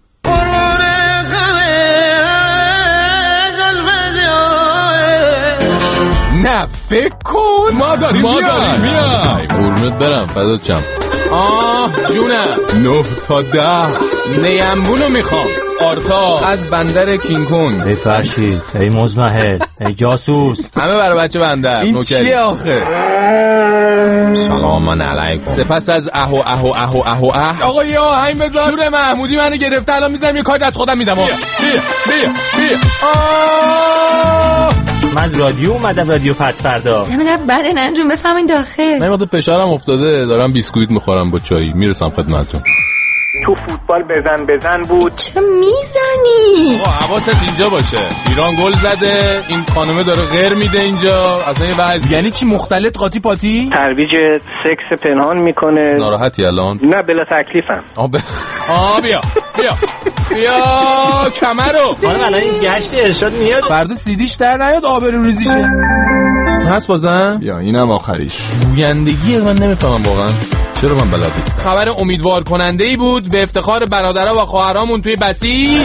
نه فکر کن ما داریم ما داریم میای قربونت برم فدات شم. آه جونم نه تا ده نیمبونو میخوام آرتا از بندر کینگ کنگ. ای فرشید ای مزمحل ای جاسوس همه برای بچه بندر. این چیه آخه؟ سلام علیکم. سپس از اهو اهو اهو اهو اه آقا یا آهنگ بذار. شور محمودی منو گرفته الان میذارم یه کاری از خودم میدم. بیا بیا بیا بیا من از رادیو اومدم رادیو پس فردا. همه بعد ننجون بفهمین داخل. من وقت فشارم افتاده دارم بیسکویت میخورم با چای میرسم خدمتتون. تو فوتبال بزن بزن بود. چه میزنی؟ آقا حواست اینجا باشه ایران گل زده این خانومه داره غیر میده اینجا اصلا یه وضع. یعنی چی مختلط قاطی پاتی؟ ترویج سکس پنهان میکنه. ناراحتی الان؟ نه بلا تکلیفم. آ ب... آ بیا بیا بیا کمرو. خانم الان این گشت ارشاد میاد فردا سیدیش در نیاد آبروریزیشه. هست بازم؟ یا اینم آخریش. گویندگی من نمیفهمم واقعا چرا من بلد نیستم. خبر امیدوار کننده ای بود به افتخار برادرها و خواهرامون توی بسیج.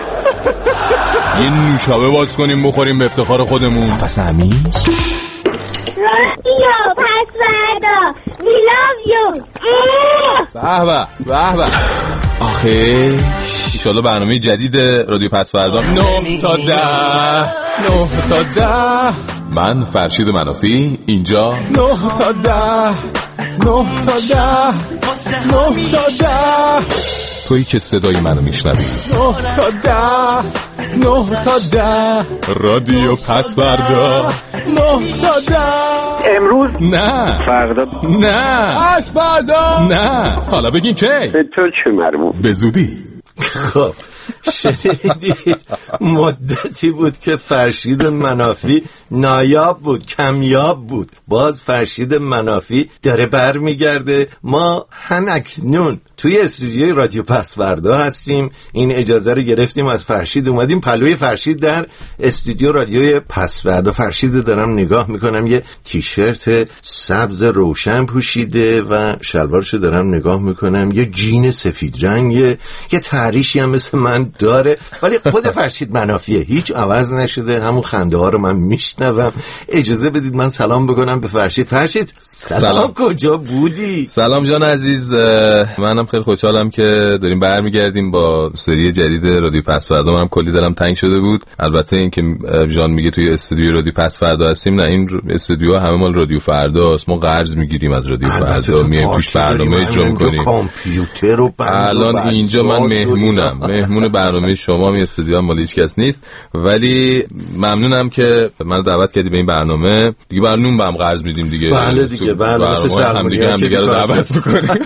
یه نوشابه باز کنیم بخوریم به افتخار خودمون. نفس عمیق. رادیو پس فردا we love you. به به به به. آخه ایشالله برنامه جدید رادیو پس فردا نه تا ده نه تا ده. من فرشید منافی اینجا نه تا ده نه تا ده نه تا ده. تویی که صدای منو میشنوی نه تا ده نه تا ده رادیو پس فردا نه تا ده. امروز نه فردا نه پس فردا نه. حالا بگین چه به تو چه مربوط؟ به زودی. خب شنیدید مدتی بود که فرشید منافی نایاب بود کمیاب بود. باز فرشید منافی داره بر میگرده. ما هم اکنون توی استودیوی رادیو پس فردا هستیم. این اجازه رو گرفتیم از فرشید اومدیم پلوی فرشید در استودیو رادیوی پس فردا. فرشید رو دارم نگاه میکنم یه تیشرت سبز روشن پوشیده و شلوارشو دارم نگاه میکنم یه جین سفید رنگه یه تحریشی هم مثل من داره ولی خود فرشید منافیه هیچ عوض نشده. همون خنده ها رو من میشنوم. اجازه بدید من سلام بکنم به فرشید. فرشید سلام, سلام. کجا بودی؟ سلام جان عزیز. منم خیلی خوشحالم که داریم برمیگردیم با سری جدید رادیو پس فردا. منم کلی دلم تنگ شده بود. البته این که جان میگه توی استودیو رادیو پس فردا هستیم نه این استودیو همه مال رادیو فرداست. ما قرض میگیریم از رادیو فردا میایم توش برنامه اجرا میکنیم. کامپیوتر و الان اینجا من مهمونم مهمون برنامه شما. می استودیو مال هیچ کس نیست ولی ممنونم که منو دعوت کردی به این برنامه. دیگه برنامه به هم قرض میدیم دیگه. بله دیگه بله مثل سرمایه‌ای هم دیگه رو دعوت می‌کنیم.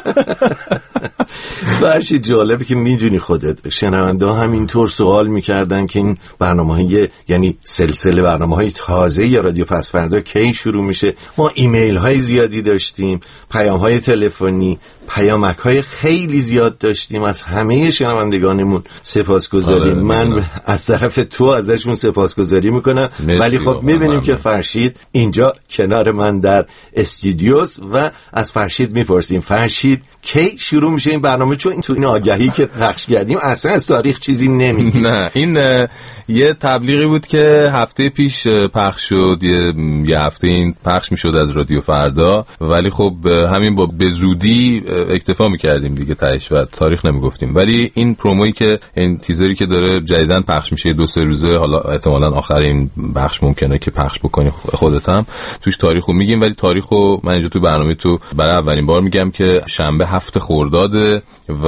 فرشید جالبه که میدونی خودت شنونده ها همینطور سوال میکردن که این برنامه‌های یعنی سلسله برنامه‌های تازه رادیو پس فردا کی شروع میشه. ما ایمیل های زیادی داشتیم پیام های تلفنی پیامک‌های خیلی زیاد داشتیم از همه شنوندگانمون سپاسگزاریم. آره، من از طرف تو ازشون سپاسگزاری میکنم. ولی خب میبینیم که فرشید اینجا کنار من در استودیوس و از فرشید میپرسیم فرشید کی شروع میشه این برنامه؟ چون این تو این آگهی که پخش کردیم اصلا از تاریخ چیزی نمیگه. نه این یه تبلیغی بود که هفته پیش پخش شد، یه, یه هفته این پخش میشد از رادیو فردا، ولی خب همین با به زودی اکتفا میکردیم دیگه تهش و تاریخ نمیگفتیم. ولی این پرومویی که این تیزری که داره جدیدن پخش میشه دو سه روزه، حالا احتمالاً آخر این بخش ممکنه که پخش بکنی خودت هم توش تاریخو میگیم، ولی تاریخو من اینجا تو برنامه تو برای اولین بار میگم که شنبه هفت خرداد و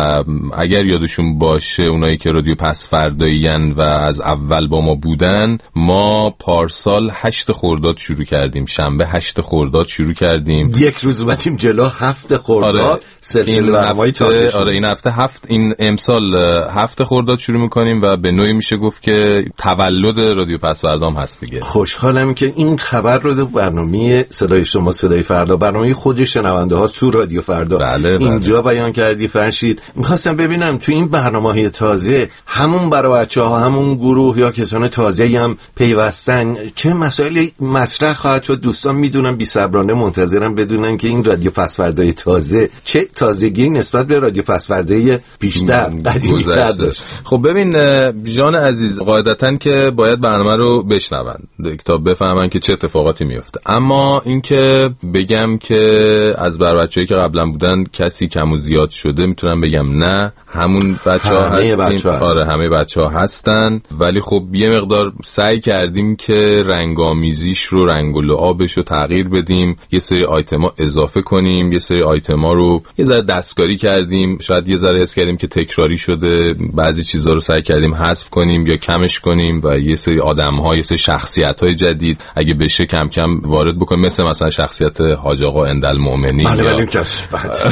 اگر یادشون باشه اونایی که رادیو پس فردایین و از اول با ما بودن، ما پارسال هشت خرداد شروع کردیم، شنبه هشت خرداد شروع کردیم، یک روز اومدیم جلو هفت خرداد. آره سلسله برنامه‌های تازه شد. آره این هفته هفت این امسال هفت خرداد شروع میکنیم و به نوعی میشه گفت که تولد رادیو پس فردام هست دیگه. خوشحالم که این خبر رو در برنامه صدای شما صدای فردا، برنامه خود شنونده ها تو رادیو فردا بله بله. اینجا بیان کردی فرشید. میخواستم ببینم تو این برنامه‌های تازه همون برای بچه‌ها همون گروه یا کسان تازه‌ای هم پیوستن چه مسائلی مطرح خواهد شد؟ دوستان میدونم بی‌صبرانه منتظرم بدونن که این رادیو پس فردای تازه چه تازگی نسبت به رادیو پس فردای پیشتر قدیمی‌تر داشت. خب ببین جان عزیز، قاعدتاً که باید برنامه رو بشنون تا بفهمن که چه اتفاقاتی میفته، اما اینکه بگم که از بر بچه‌ای که قبلا بودن کسی کم و زیاد شده میتونم بگم نه، همون بچه‌ها هستیم. آره همه بچه‌ها هستن، ولی خب یه مقدار سعی کردیم که رنگامیزیش رو رنگ و لعابش رو تغییر بدیم، یه سری آیتما اضافه کنیم، یه سری آیتما رو یه ذره دستکاری کردیم، شاید یه ذره حس کردیم که تکراری شده، بعضی چیزا رو سعی کردیم حذف کنیم یا کمش کنیم و یه سری آدم‌ها یه سری شخصیت‌های جدید اگه بشه کم کم وارد بکنیم، مثل مثلا شخصیت حاج آقا اندالمؤمنین. بله بله کس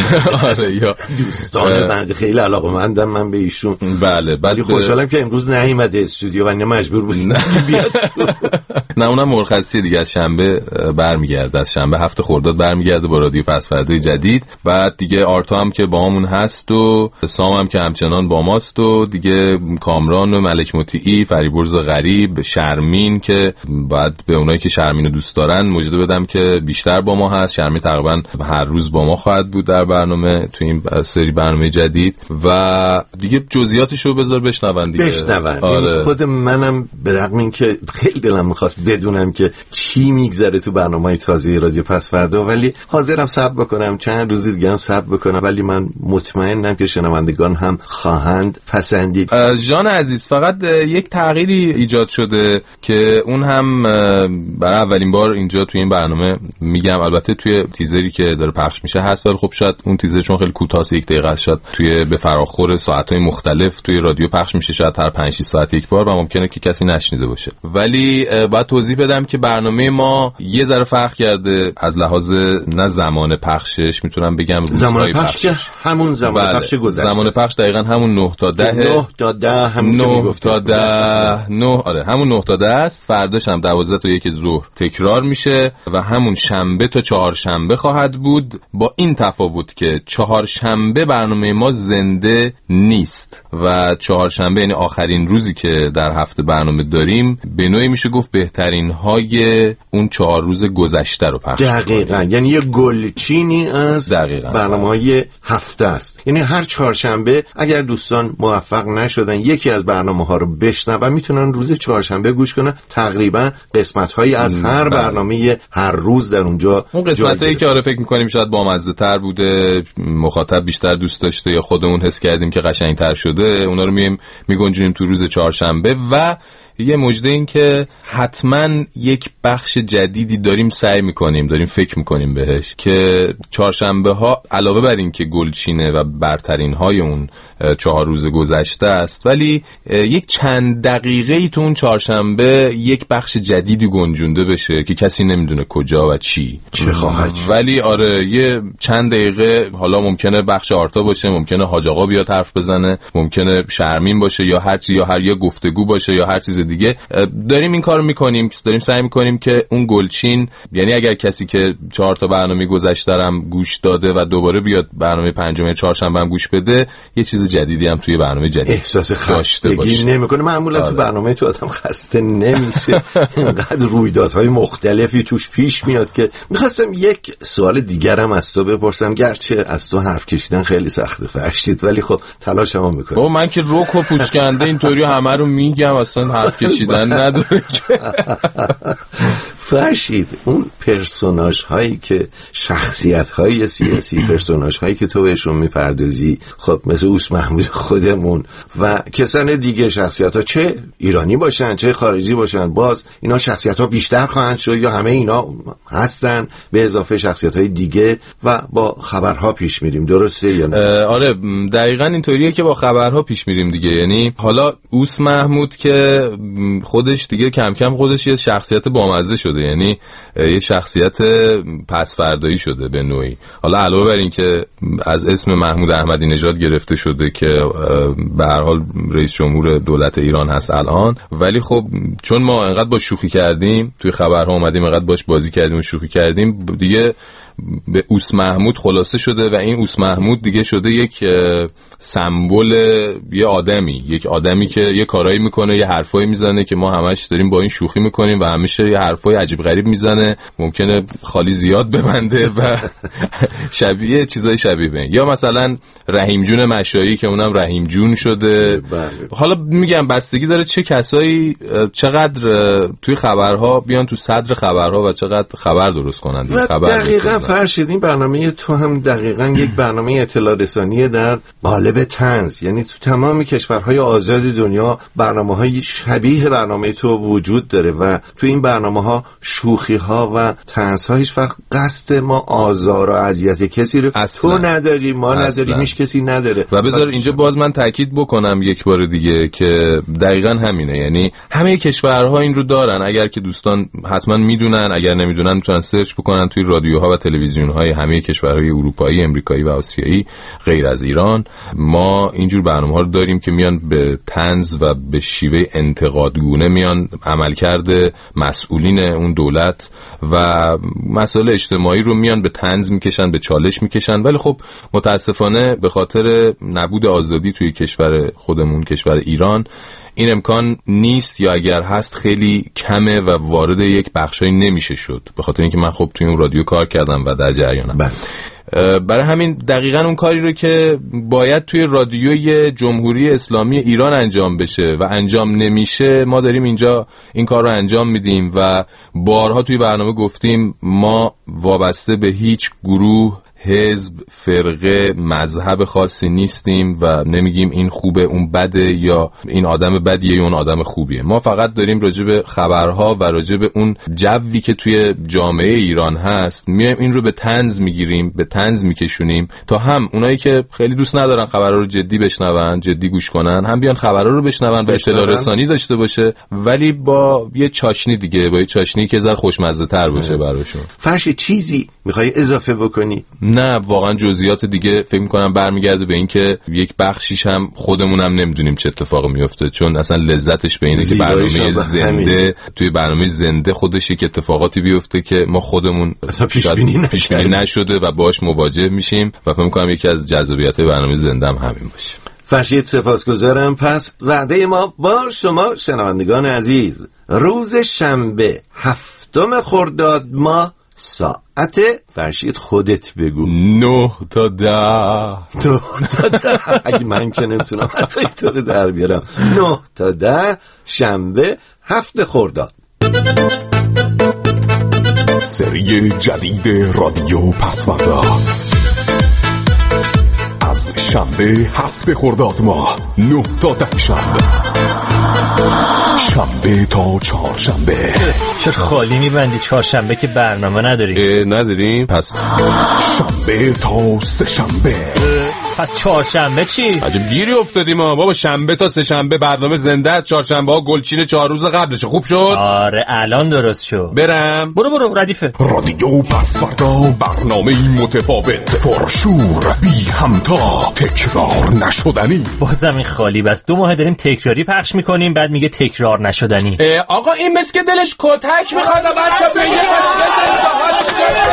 آره یا دوستان بنده خیلی علاقه‌مندم من به ایشون. بله ولی خوشحالم که امروز نیومده استودیو و نه مجبور بودیم بیاد. نه اونم مرخصی دیگه، از شنبه برمیگرده، از شنبه هفت خرداد برمیگرده با رادیو پس فردای جدید. بعد دیگه آرتا هم که با همون هست و سام هم که همچنان با ماست و دیگه کامران و ملک مطیعی، فریبرز غریب، شرمین که بعد به اونایی که شرمین رو دوست دارن مجده بدم که بیشتر با ما هست. شرمین تقریبا هر روز با ما خواهد بود در برنامه تو این سری برنامه جدید و دیگه جزئیاتشو بذار بشنون دیگه. بشنون. آره. خود منم به رغم این که خیلی دلم می‌خواست بدونم که چی میگذره تو برنامه‌های تازه رادیو پس فردا، ولی حاضرم صبر بکنم چند روز دیگه هم صبر بکنم، ولی من مطمئنم که شنوندگان هم خواهند پسندید. جان عزیز فقط یک تغییری ایجاد شده که اون هم برای اولین بار اینجا توی این برنامه میگم، البته توی تیزری که داره پخش میشه هست، ولی خب شاید اون تیزر چون خیلی کوتاه یک دقیقه شد توی به فراخور ساعت‌های مختلف توی رادیو پخش میشه، شاید هر پنج شش ساعت یک بار و ممکنه که کسی نشنیده باشه، ولی باید توضیح بدم که برنامه ما یه ذره فرق کرده از لحاظ نه زمان پخشش، میتونم بگم زمان پخش که همون زمان بله. پخش گذشته، زمان پخش دقیقاً همون نه تا ده نه تا ده همون نه تا ده نه آره همون نه تا ده است. فرداش هم دوازده تا یک ظهر تکرار میشه و همون شنبه تا چهارشنبه خواهد بود، با این تفاوت که چهارشنبه برنامه ما زنده نیست و چهارشنبه یعنی آخرین روزی که در هفته برنامه داریم به نوعی میشه گفت بهترین های اون چهار روز گذشته رو پخش دقیقاً کنیم. یعنی یه گلچینی از برنامه‌های هفته است. یعنی هر چهارشنبه اگر دوستان موفق نشدن یکی از برنامه‌ها رو بشنون میتونن روز چهارشنبه گوش کنن، تقریبا قسمت‌هایی از هر برنامه هر روز در اونجا اون قسمتایی که آره فکر می‌کنیم شاید بامزه‌تر بوده، مخاطب بیشتر دوست داشته یا خودمون حس کردیم که قشنگ‌تر شده، اونا رو می‌ایم می‌گنجونیم تو روز چهارشنبه. و یه مژده این که حتما یک بخش جدیدی داریم سعی میکنیم داریم فکر میکنیم بهش که چهارشنبه ها علاوه بر این که گلچینه و برترین های اون چهار روز گذشته است، ولی یک چند دقیقه ای تو اون چهارشنبه یک بخش جدیدی گنجونده بشه که کسی نمیدونه کجا و چی چه خواهد، ولی آره یه چند دقیقه، حالا ممکنه بخش آرتا باشه، ممکنه حاج آقا بیاد حرف بزنه، ممکنه شرمین باشه یا هر چی، یا هر یا گفتگو باشه یا هر چیز دیگه. داریم این کارو میکنیم، داریم سعی میکنیم که اون گلچین، یعنی اگر کسی که چهار تا برنامه گذشته هم گوش داده و دوباره بیاد برنامه پنجم چهارشنبه هم گوش بده، یه چیز جدیدی هم توی برنامه جدید احساس خستگی نمیکنه. معمولا آره. تو برنامه تو آدم خسته نمیشه، اینقدر رویدادهای مختلفی توش پیش میاد که میخواستم یک سوال دیگرم از تو بپرسم، گرچه از تو حرف کشیدن خیلی سخته فرشید، ولی خب تلاشمو میکنم. بابا من که روک و پوسکنده اینطوری همه رو میگم، اصلا حرف کشیدن نداره که. فرشید، اون پرسوناژ هایی که شخصیت های سیاسی، پرسوناژ هایی که تو بهشون میپردازی، خب مثل اوس محمود خودمون و کسان دیگه، شخصیت ها چه ایرانی باشن چه خارجی باشن، باز اینا شخصیت ها بیشتر خواهند شد یا همه اینا هستن به اضافه شخصیت های دیگه و با خبرها پیش میریم، درسته یا نه؟ آره دقیقاً اینطوریه که با خبرها پیش میریم دیگه. یعنی حالا اوس محمود که خودش دیگه کم کم خودش یه شخصیت بامزه شده، یعنی یه شخصیت پس فردایی شده به نوعی. حالا علاوه بر این که از اسم محمود احمدی نژاد گرفته شده که به هر حال رئیس جمهور دولت ایران هست الان، ولی خب چون ما انقدر با شوخی کردیم توی خبرها اومدیم، انقدر باش بازی کردیم و شوخی کردیم، دیگه به اوس محمود خلاصه شده و این اوس محمود دیگه شده یک سمبل یه آدمی، یک آدمی که یه کارایی میکنه، یه حرفایی میزنه که ما همش داریم با این شوخی میکنیم و همیشه یه حرفای عجیب غریب میزنه، ممکنه خالی زیاد ببنده و شبیه چیزای شبیه به این. یا مثلا رحیم جون مشایی که اونم رحیم جون شده. حالا میگم بستگی داره چه کسایی چقدر توی خبرها بیان تو صدر خبرها و چقدر خبر درست کنن این خبر. دقیقاً فرشید، این برنامه تو هم دقیقاً یک برنامه اطلاع رسانی در قالب طنز، یعنی تو تمام کشورهای آزاد دنیا برنامه‌های شبیه برنامه تو وجود داره و تو این برنامه‌ها شوخی‌ها و طنزها هیچ وقت قصد ما آزار و اذیت کسی رو اصلا. تو نداری، ما نداریم، هیچ کسی نداره. و بذار اینجا باز من تاکید بکنم یک بار دیگه که دقیقاً همینه، یعنی همه کشورها این رو دارن. اگر که دوستان حتما میدونن، اگر نمیدونن میتونن سرچ بکنن توی رادیوها و تلویزیون‌های همه کشورهای اروپایی، امریکایی و آسیایی غیر از ایران. ما اینجور برنامه‌ها رو داریم که میان به طنز و به شیوه انتقادگونه میان عملکرد مسئولین اون دولت و مسائل اجتماعی رو میان به طنز میکشن، به چالش میکشن. ولی خب متاسفانه به خاطر نبود آزادی توی کشور خودمون، کشور ایران، این امکان نیست یا اگر هست خیلی کمه و وارد یک بخشایی نمیشه شد، به خاطر اینکه من خب توی اون رادیو کار کردم و در جریانم. بله. برای همین دقیقاً اون کاری رو که باید توی رادیوی جمهوری اسلامی ایران انجام بشه و انجام نمیشه، ما داریم اینجا این کار رو انجام میدیم و بارها توی برنامه گفتیم ما وابسته به هیچ گروه، حزب، فرقه، مذهب خاصی نیستیم و نمیگیم این خوبه اون بده یا این آدم بدیه یا اون آدم خوبیه. ما فقط داریم راجع به خبرها و راجع به اون جوی که توی جامعه ایران هست میایم این رو به طنز میگیریم، به طنز میکشونیم تا هم اونایی که خیلی دوست ندارن خبرها رو جدی بشنون، جدی گوش کنن، هم بیان خبرها رو بشنون و اطلاع رسانی داشته باشه، ولی با یه چاشنی دیگه، با یه چاشنی که زر خوشمزه تر باشه براشون. فرشی چیزی میخوای اضافه بکنی؟ نه واقعا جزئیات دیگه فکر می‌کنم برمیگرده به این که یک بخشیش هم خودمون هم نمیدونیم چه اتفاقی میفته، چون اصلا لذتش به اینه که برنامه زنده توی برنامه زنده خودش یک اتفاقاتی بیفته که ما خودمون پیش بینی نشده و باهاش مواجه میشیم و فکر می‌کنم یکی از جذابیت‌های برنامه زنده هم همین باشه. فرشید سپاسگزارم. پس وعده ما با شما شنوندگان عزیز، روز شنبه هفتم خرداد ماه ساعت، فرشید خودت بگو، نه تا ده نه تا ده اگه من که نمیتونم اینطور در بیارم، نه تا ده شنبه هفت خرداد. سری جدید رادیو پسوردا از شنبه هفت خرداد ماه نه تا ده شنبه، شنبه تا چهارشنبه. چرا خالی میبندی؟ چهارشنبه که برنامه نداریم. نداریم پس شنبه تا سه شنبه، پس چهارشنبه چی؟ عجب گیری افتادیم ما بابا. شنبه تا سه شنبه برنامه زنده است، چهارشنبه ها گلچین چهار روز قبلش. خوب شد؟ آره الان درست شد. برم؟ برو برو ردیفه. رادیو پسوردا، برنامه متفاوت، پرشور، بی همتا، تکرار نشدنی. بازم این خالی بس. دو ماه داریم تکراری پخش میکنیم بعد میگه تکرار نشدنی. آقا این مسکه دلش کتک میخواد بچا به یه بس بزنید تا حالش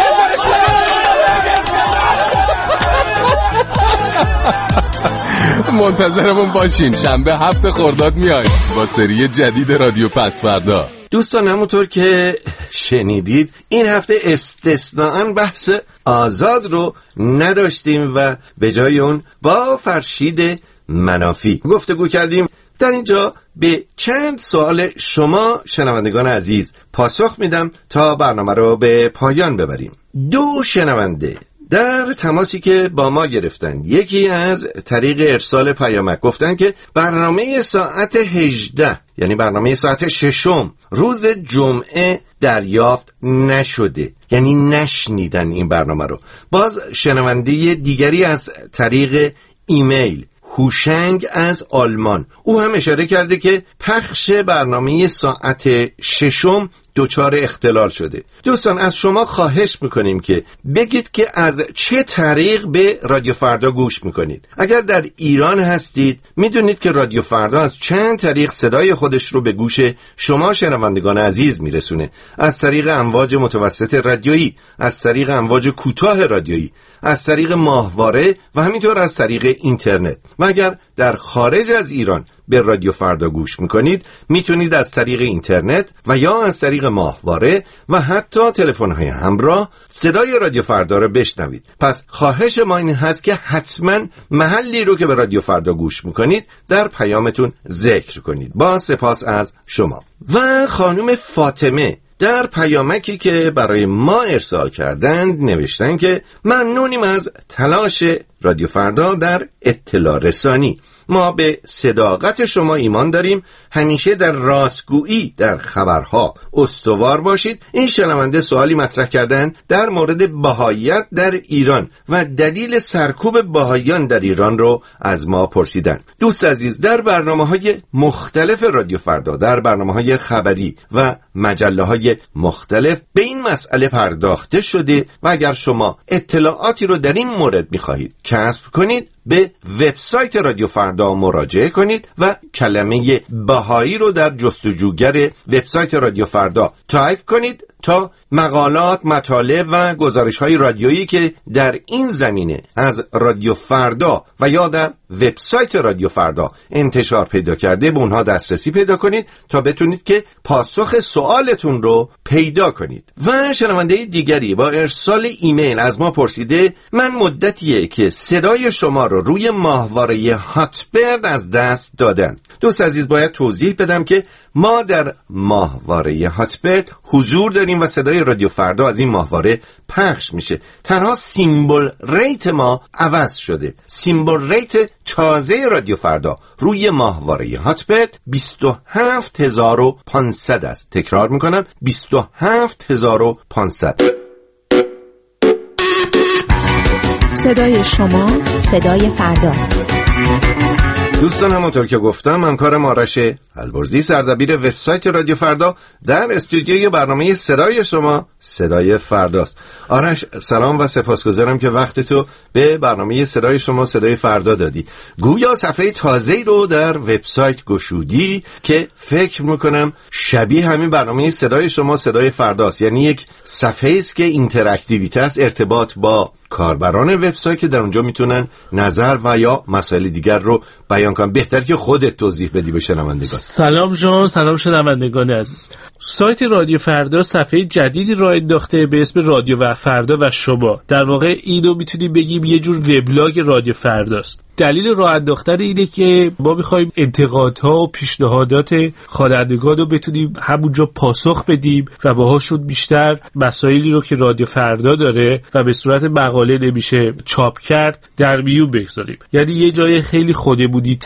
منتظرمون باشین. شنبه هفت خرداد میایم با سری جدید رادیو پسوردا. دوستان همونطور که شنیدید این هفته استثناءً بحث آزاد رو نداشتیم و به جای اون با فرشید منافی گفتگو کردیم. در اینجا به چند سوال شما شنوندگان عزیز پاسخ میدم تا برنامه رو به پایان ببریم. دو شنونده در تماسی که با ما گرفتن، یکی از طریق ارسال پیامک گفتن که برنامه ساعت هجده یعنی برنامه ساعت ششم روز جمعه دریافت نشده، یعنی نشنیدن این برنامه رو. باز شنونده دیگری از طریق ایمیل، هوشنگ از آلمان، او هم اشاره کرده که پخش برنامه ساعت ششم دچار اختلال شده. دوستان از شما خواهش میکنیم که بگید که از چه طریق به رادیو فردا گوش میکنید. اگر در ایران هستید میدونید که رادیو فردا از چند طریق صدای خودش رو به گوش شما شنوندگان عزیز میرسونه. از طریق امواج متوسط رادیویی، از طریق امواج کوتاه رادیویی، از طریق ماهواره و همینطور از طریق اینترنت. و اگر در خارج از ایران به رادیو فردا گوش میکنید میتونید از طریق اینترنت و یا از طریق ماهواره و حتی تلفن‌های همراه صدای رادیو فردا رو بشنوید. پس خواهش ما این هست که حتما محلی رو که به رادیو فردا گوش میکنید در پیامتون ذکر کنید. با سپاس از شما. و خانم فاطمه در پیامکی که برای ما ارسال کردند نوشتن که ممنونیم از تلاش رادیو فردا در اطلاع رسانی. ما به صداقت شما ایمان داریم. همیشه در راستگویی در خبرها استوار باشید. این شنونده سوالی مطرح کردن در مورد بهاییت در ایران و دلیل سرکوب بهاییان در ایران رو از ما پرسیدن. دوست عزیز، در برنامه‌های مختلف رادیو فردا، در برنامه‌های خبری و مجله‌های مختلف به این مسئله پرداخته شده و اگر شما اطلاعاتی رو در این مورد می‌خواهید کسب کنید به وبسایت رادیو فردا مراجعه کنید و کلمه بهایی رو در جستجوگر وبسایت رادیو فردا تایپ کنید تا مقالات، مطالب و گزارش‌های رادیویی که در این زمینه از رادیو فردا و یا در وبسایت رادیو فردا انتشار پیدا کرده به اونها دسترسی پیدا کنید تا بتونید که پاسخ سوالتون رو پیدا کنید. و شنونده دیگری با ارسال ایمیل از ما پرسیده من مدتیه که صدای شما رو روی ماهواره هاتبرد از دست دادم. دوست عزیز باید توضیح بدم که ما در ماهواره هاتبرد حضور داریم و صدای رادیو فردا از این ماهواره پخش میشه. تنها سیمبل ریت ما عوض شده. سیمبل ریت تازه رادیو فردا روی ماهواره هاتبرد بیست و هفت هزار و پانصد است. تکرار میکنم بیست و هفت هزار و پانصد. صدای شما صدای فرداست. دوستان همونطور که گفتم همکارم آرش البرزی سردبیر وبسایت رادیو فردا در استودیوی برنامه صدای شما صدای فرداست. آرش سلام و سپاسگزارم که وقتتو به برنامه صدای شما صدای فردا دادی. گویا صفحه تازه‌ای رو در وبسایت گشودی که فکر میکنم شبیه همین برنامه صدای شما صدای فرداست، یعنی یک صفحه است که اینتراکتیویته است، ارتباط با کاربران وبسایت که در اونجا میتونن نظر و یا مسائل دیگر رو بیان کنن. بهتر که خودت توضیح بدی به شنوندگان. سلام جان، سلام شنوندگان عزیز. سایت رادیو فردا صفحه جدیدی راه انداخته به اسم رادیو و فردا و شما. در واقع اینو میتونی بگیم یه جور وبلاگ رادیو فرداست. دلیل راه انداختن اینه که ما می‌خوایم انتقادها و پیشنهادات خوانندگان رو بتونیم همونجا پاسخ بدیم و باهاشون بیشتر مسائلی رو که رادیو فردا داره و به صورت مقاله نمیشه چاپ کرد در میون بگذاریم. یعنی یه جای خیلی خودمونی تره.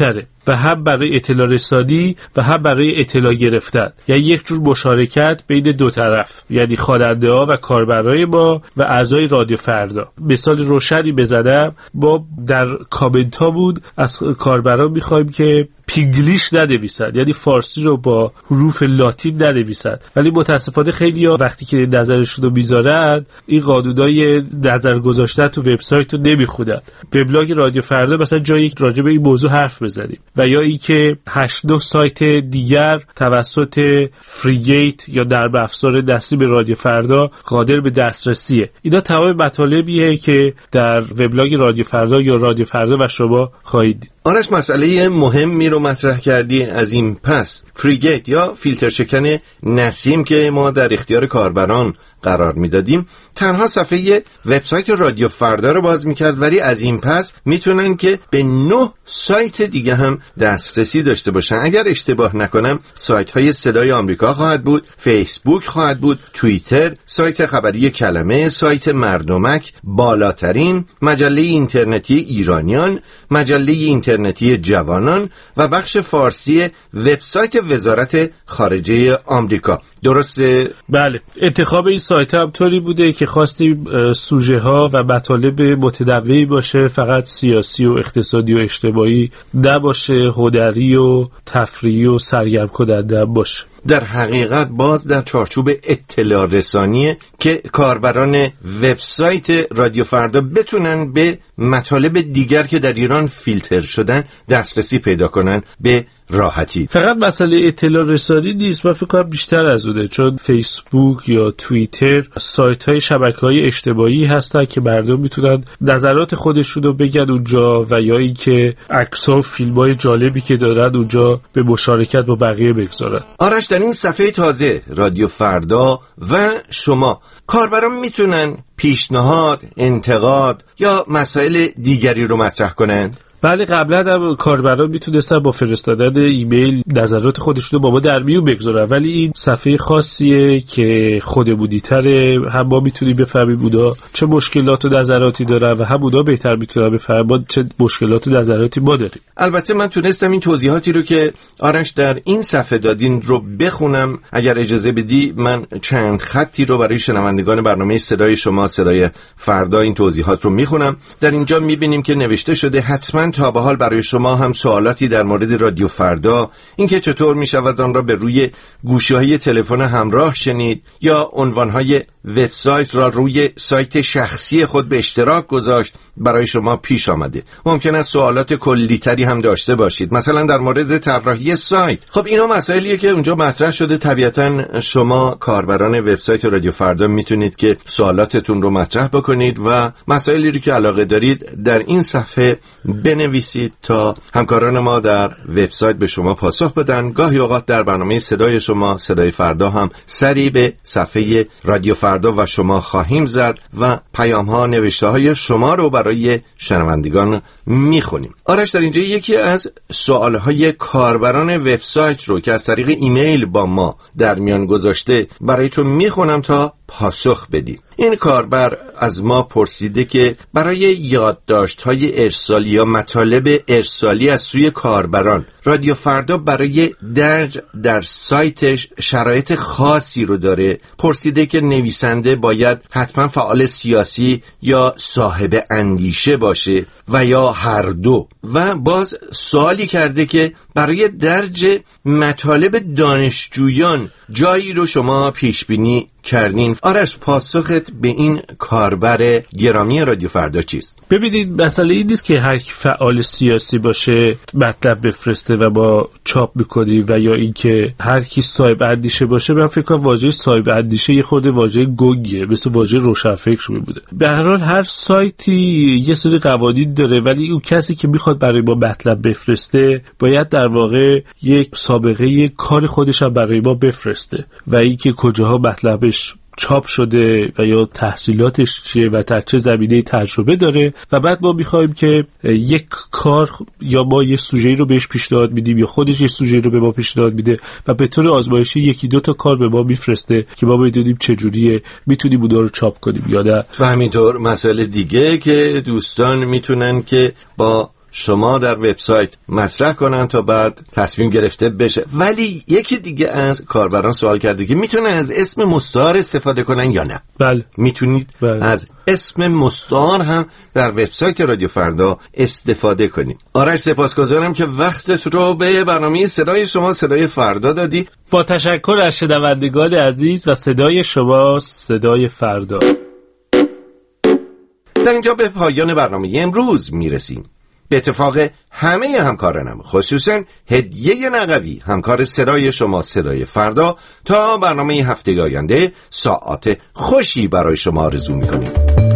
و هم برای اطلاع رسانی و هم برای اطلاع گرفتن، یعنی یک جور مشارکت بین دو طرف، یعنی خواننده ها و کاربرای ما و اعضای رادیو فردا. مثال روشنی بزنم، ما در کامنت ها بود از کاربران میخوایم که پینگلیش ننویسن، یعنی فارسی رو با حروف لاتین ننویسن، ولی متاسفانه خیلی‌ها وقتی که نظرشون رو میذارن این قانونای نظر گذاشتن تو وبسایت رو نمیخونن. وبلاگ رادیو فردا مثلا جایی راجع به این موضوع حرف بزنیم، و یا اینکه هشت نه سایت دیگر توسط فریگیت یا درب افزار دستی به رادیو فردا قادر به دسترسیه. اینا تمام مطالبیه که در وبلاگ رادیو فردا یا رادیو فردا و شما خواهید دید. آرش، مسئله مهمی رو مطرح کردی. از این پس فریگیت یا فیلتر شکن نسیم که ما در اختیار کاربران قرار میدادیم تنها صفحه وبسایت رادیو فردا رو باز میکرد، ولی از این پس میتونن که به نه سایت دیگه هم دسترسی داشته باشن. اگر اشتباه نکنم سایت های صدای آمریکا خواهد بود، فیسبوک خواهد بود، توییتر، سایت خبری کلمه، سایت مردمک، بالاترین، مجله اینترنتی ایرانیان، مجله اینترنتی جوانان و بخش فارسی وبسایت وزارت خارجه آمریکا. درسته؟ بله، انتخاب این سایت هم طوری بوده که خواستیم سوژه ها و مطالب متنوعی باشه، فقط سیاسی و اقتصادی و اجتماعی نباشه، هنری و تفریحی و سرگرم کننده باشه. در حقیقت باز در چارچوب اطلاع رسانیه که کاربران وبسایت رادیو فردا بتونن به مطالب دیگر که در ایران فیلتر شدن دسترسی پیدا کنن به راحتی. فقط مسئله اطلاع رسانی نیست، من فکر کنم بیشتر از اونه، چون فیسبوک یا توییتر سایت های شبکه های اجتماعی هستن که مردم میتونن نظرات خودشون رو بگن اونجا، و یا اینکه عکس ها و فیلم های جالبی که دارن اونجا به مشارکت با بقیه بگذارن. آرش، در این صفحه تازه رادیو فردا و شما کاربران میتونن پیشنهاد، انتقاد یا مسائل دیگری رو مطرح کنند؟ بله، قبلا هم کاربران میتونستن با فرستادن ایمیل نظرات خودشون رو با ما در میون بگذارن، ولی این صفحه خاصیه که خودمونی تره، هم ما میتونیم بفهمیم اونا چه مشکلات و نظراتی دارن و هم اونا بهتر میتونن بفهمن چه مشکلات و نظراتی ما داریم. البته من تونستم این توضیحاتی رو که آرش در این صفحه دادین رو بخونم. اگر اجازه بدی من چند خطی رو برای شنوندگان برنامه صدای شما صدای فردا این توضیحات رو میخونم. در اینجا میبینیم که نوشته شده حتما تا به حال برای شما هم سوالاتی در مورد رادیو فردا، اینکه چطور می شود آن را به روی گوشی‌های تلفن همراه شنید یا عنوان‌های وبسایت را روی سایت شخصی خود به اشتراک گذاشت، برای شما پیش آمده. ممکن است سوالات کلی‌تری هم داشته باشید، مثلا در مورد طراحی سایت. خب اینا مسائلیه که اونجا مطرح شده. طبیعتاً شما کاربران وبسایت رادیو فردا میتونید که سوالاتتون رو مطرح بکنید و مسائلی رو که علاقه دارید در این صفحه بنویسید تا همکاران ما در وبسایت به شما پاسخ بدن. گاهی اوقات در برنامه صدای شما صدای فردا هم سری به صفحه رادیو فردا و شما خواهیم زد و پیام ها، نوشته های شما رو برای شنوندگان میخونیم. آرش، در اینجا یکی از سوال های کاربران وبسایت رو که از طریق ایمیل با ما در میان گذاشته برای تو میخونم تا پاسخ بدی. این کاربر از ما پرسیده که برای یادداشت‌های ارسالی یا مطالب ارسالی از سوی کاربران رادیو فردا برای درج در سایتش شرایط خاصی رو داره. پرسیده که نویسنده باید حتما فعال سیاسی یا صاحب اندیشه باشه و یا هر دو، و باز سوالی کرده که برای درج مطالب دانشجویان جایی رو شما پیش بینی کردین. آرش، پاسخت به این کاربر گرامی رادیو فردا چیست؟ ببینید، مسئله این نیست که هر کی فعال سیاسی باشه مطلب بفرسته و با چاپ میکنیم، و یا اینکه هر کی صاحب اندیشه باشه. من فکر کنم واژه صاحب اندیشه یه خورده واژه گنگه، مثل واژه روشنفکر میبوده. به هر حال هر سایتی یه سری قوانین داره، ولی اون کسی که میخواد برای ما مطلب بفرسته باید در واقع یک سابقه کار خودش هم برای ما بفرسته و اینکه کجاها مطلبش چاپ شده و یا تحصیلاتش چیه و در چه زمینه تجربه داره، و بعد ما میخوایم که یک کار یا ما یه سوژه‌ای رو بهش پیشنهاد میدیم یا خودش یه سوژه‌ای رو به ما پیشنهاد میده و به طور آزمایشی یکی دو تا کار به ما میفرسته که ما بدونیم چجوریه میتونیم اون رو چاپ کنیم یا نه. و همینطور مسئله دیگه که دوستان میتونن که با شما در وبسایت مطرح کنن تا بعد تصمیم گرفته بشه. ولی یکی دیگه از کاربران سوال کرده که میتونه از اسم مستعار استفاده کنن یا نه. بله. میتونید بله. از اسم مستعار هم در وبسایت رادیو فردا استفاده کنید. آرش سپاسگزارم که وقتت رو به برنامه صدای شما صدای فردا دادی. با تشکر از شنوندگان عزیز و صدای شما صدای فردا. در اینجا به پایان برنامه امروز میرسیم. به اتفاق همه همکارانم، خصوصا هدیه نقوی همکار صدای شما صدای فردا، تا برنامه هفته آینده ساعات خوشی برای شما آرزو میکنیم.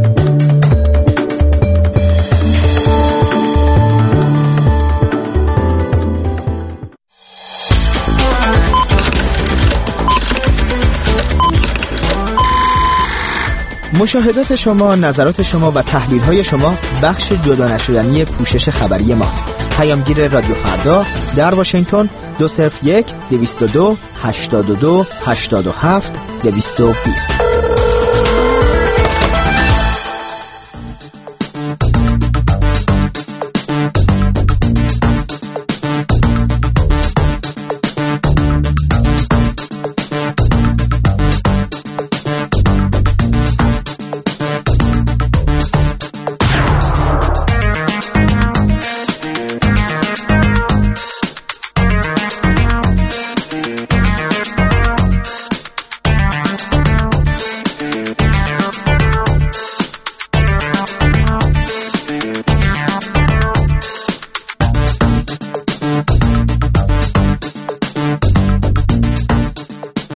مشاهدات شما، نظرات شما و تحلیل‌های شما بخش جدا نشدنی پوشش خبری ماست. پیامگیر رادیو فردا در واشنگتن دو صفر یک دویست و دو هشتاد و دو هشتاد و هفت دویست و بیست.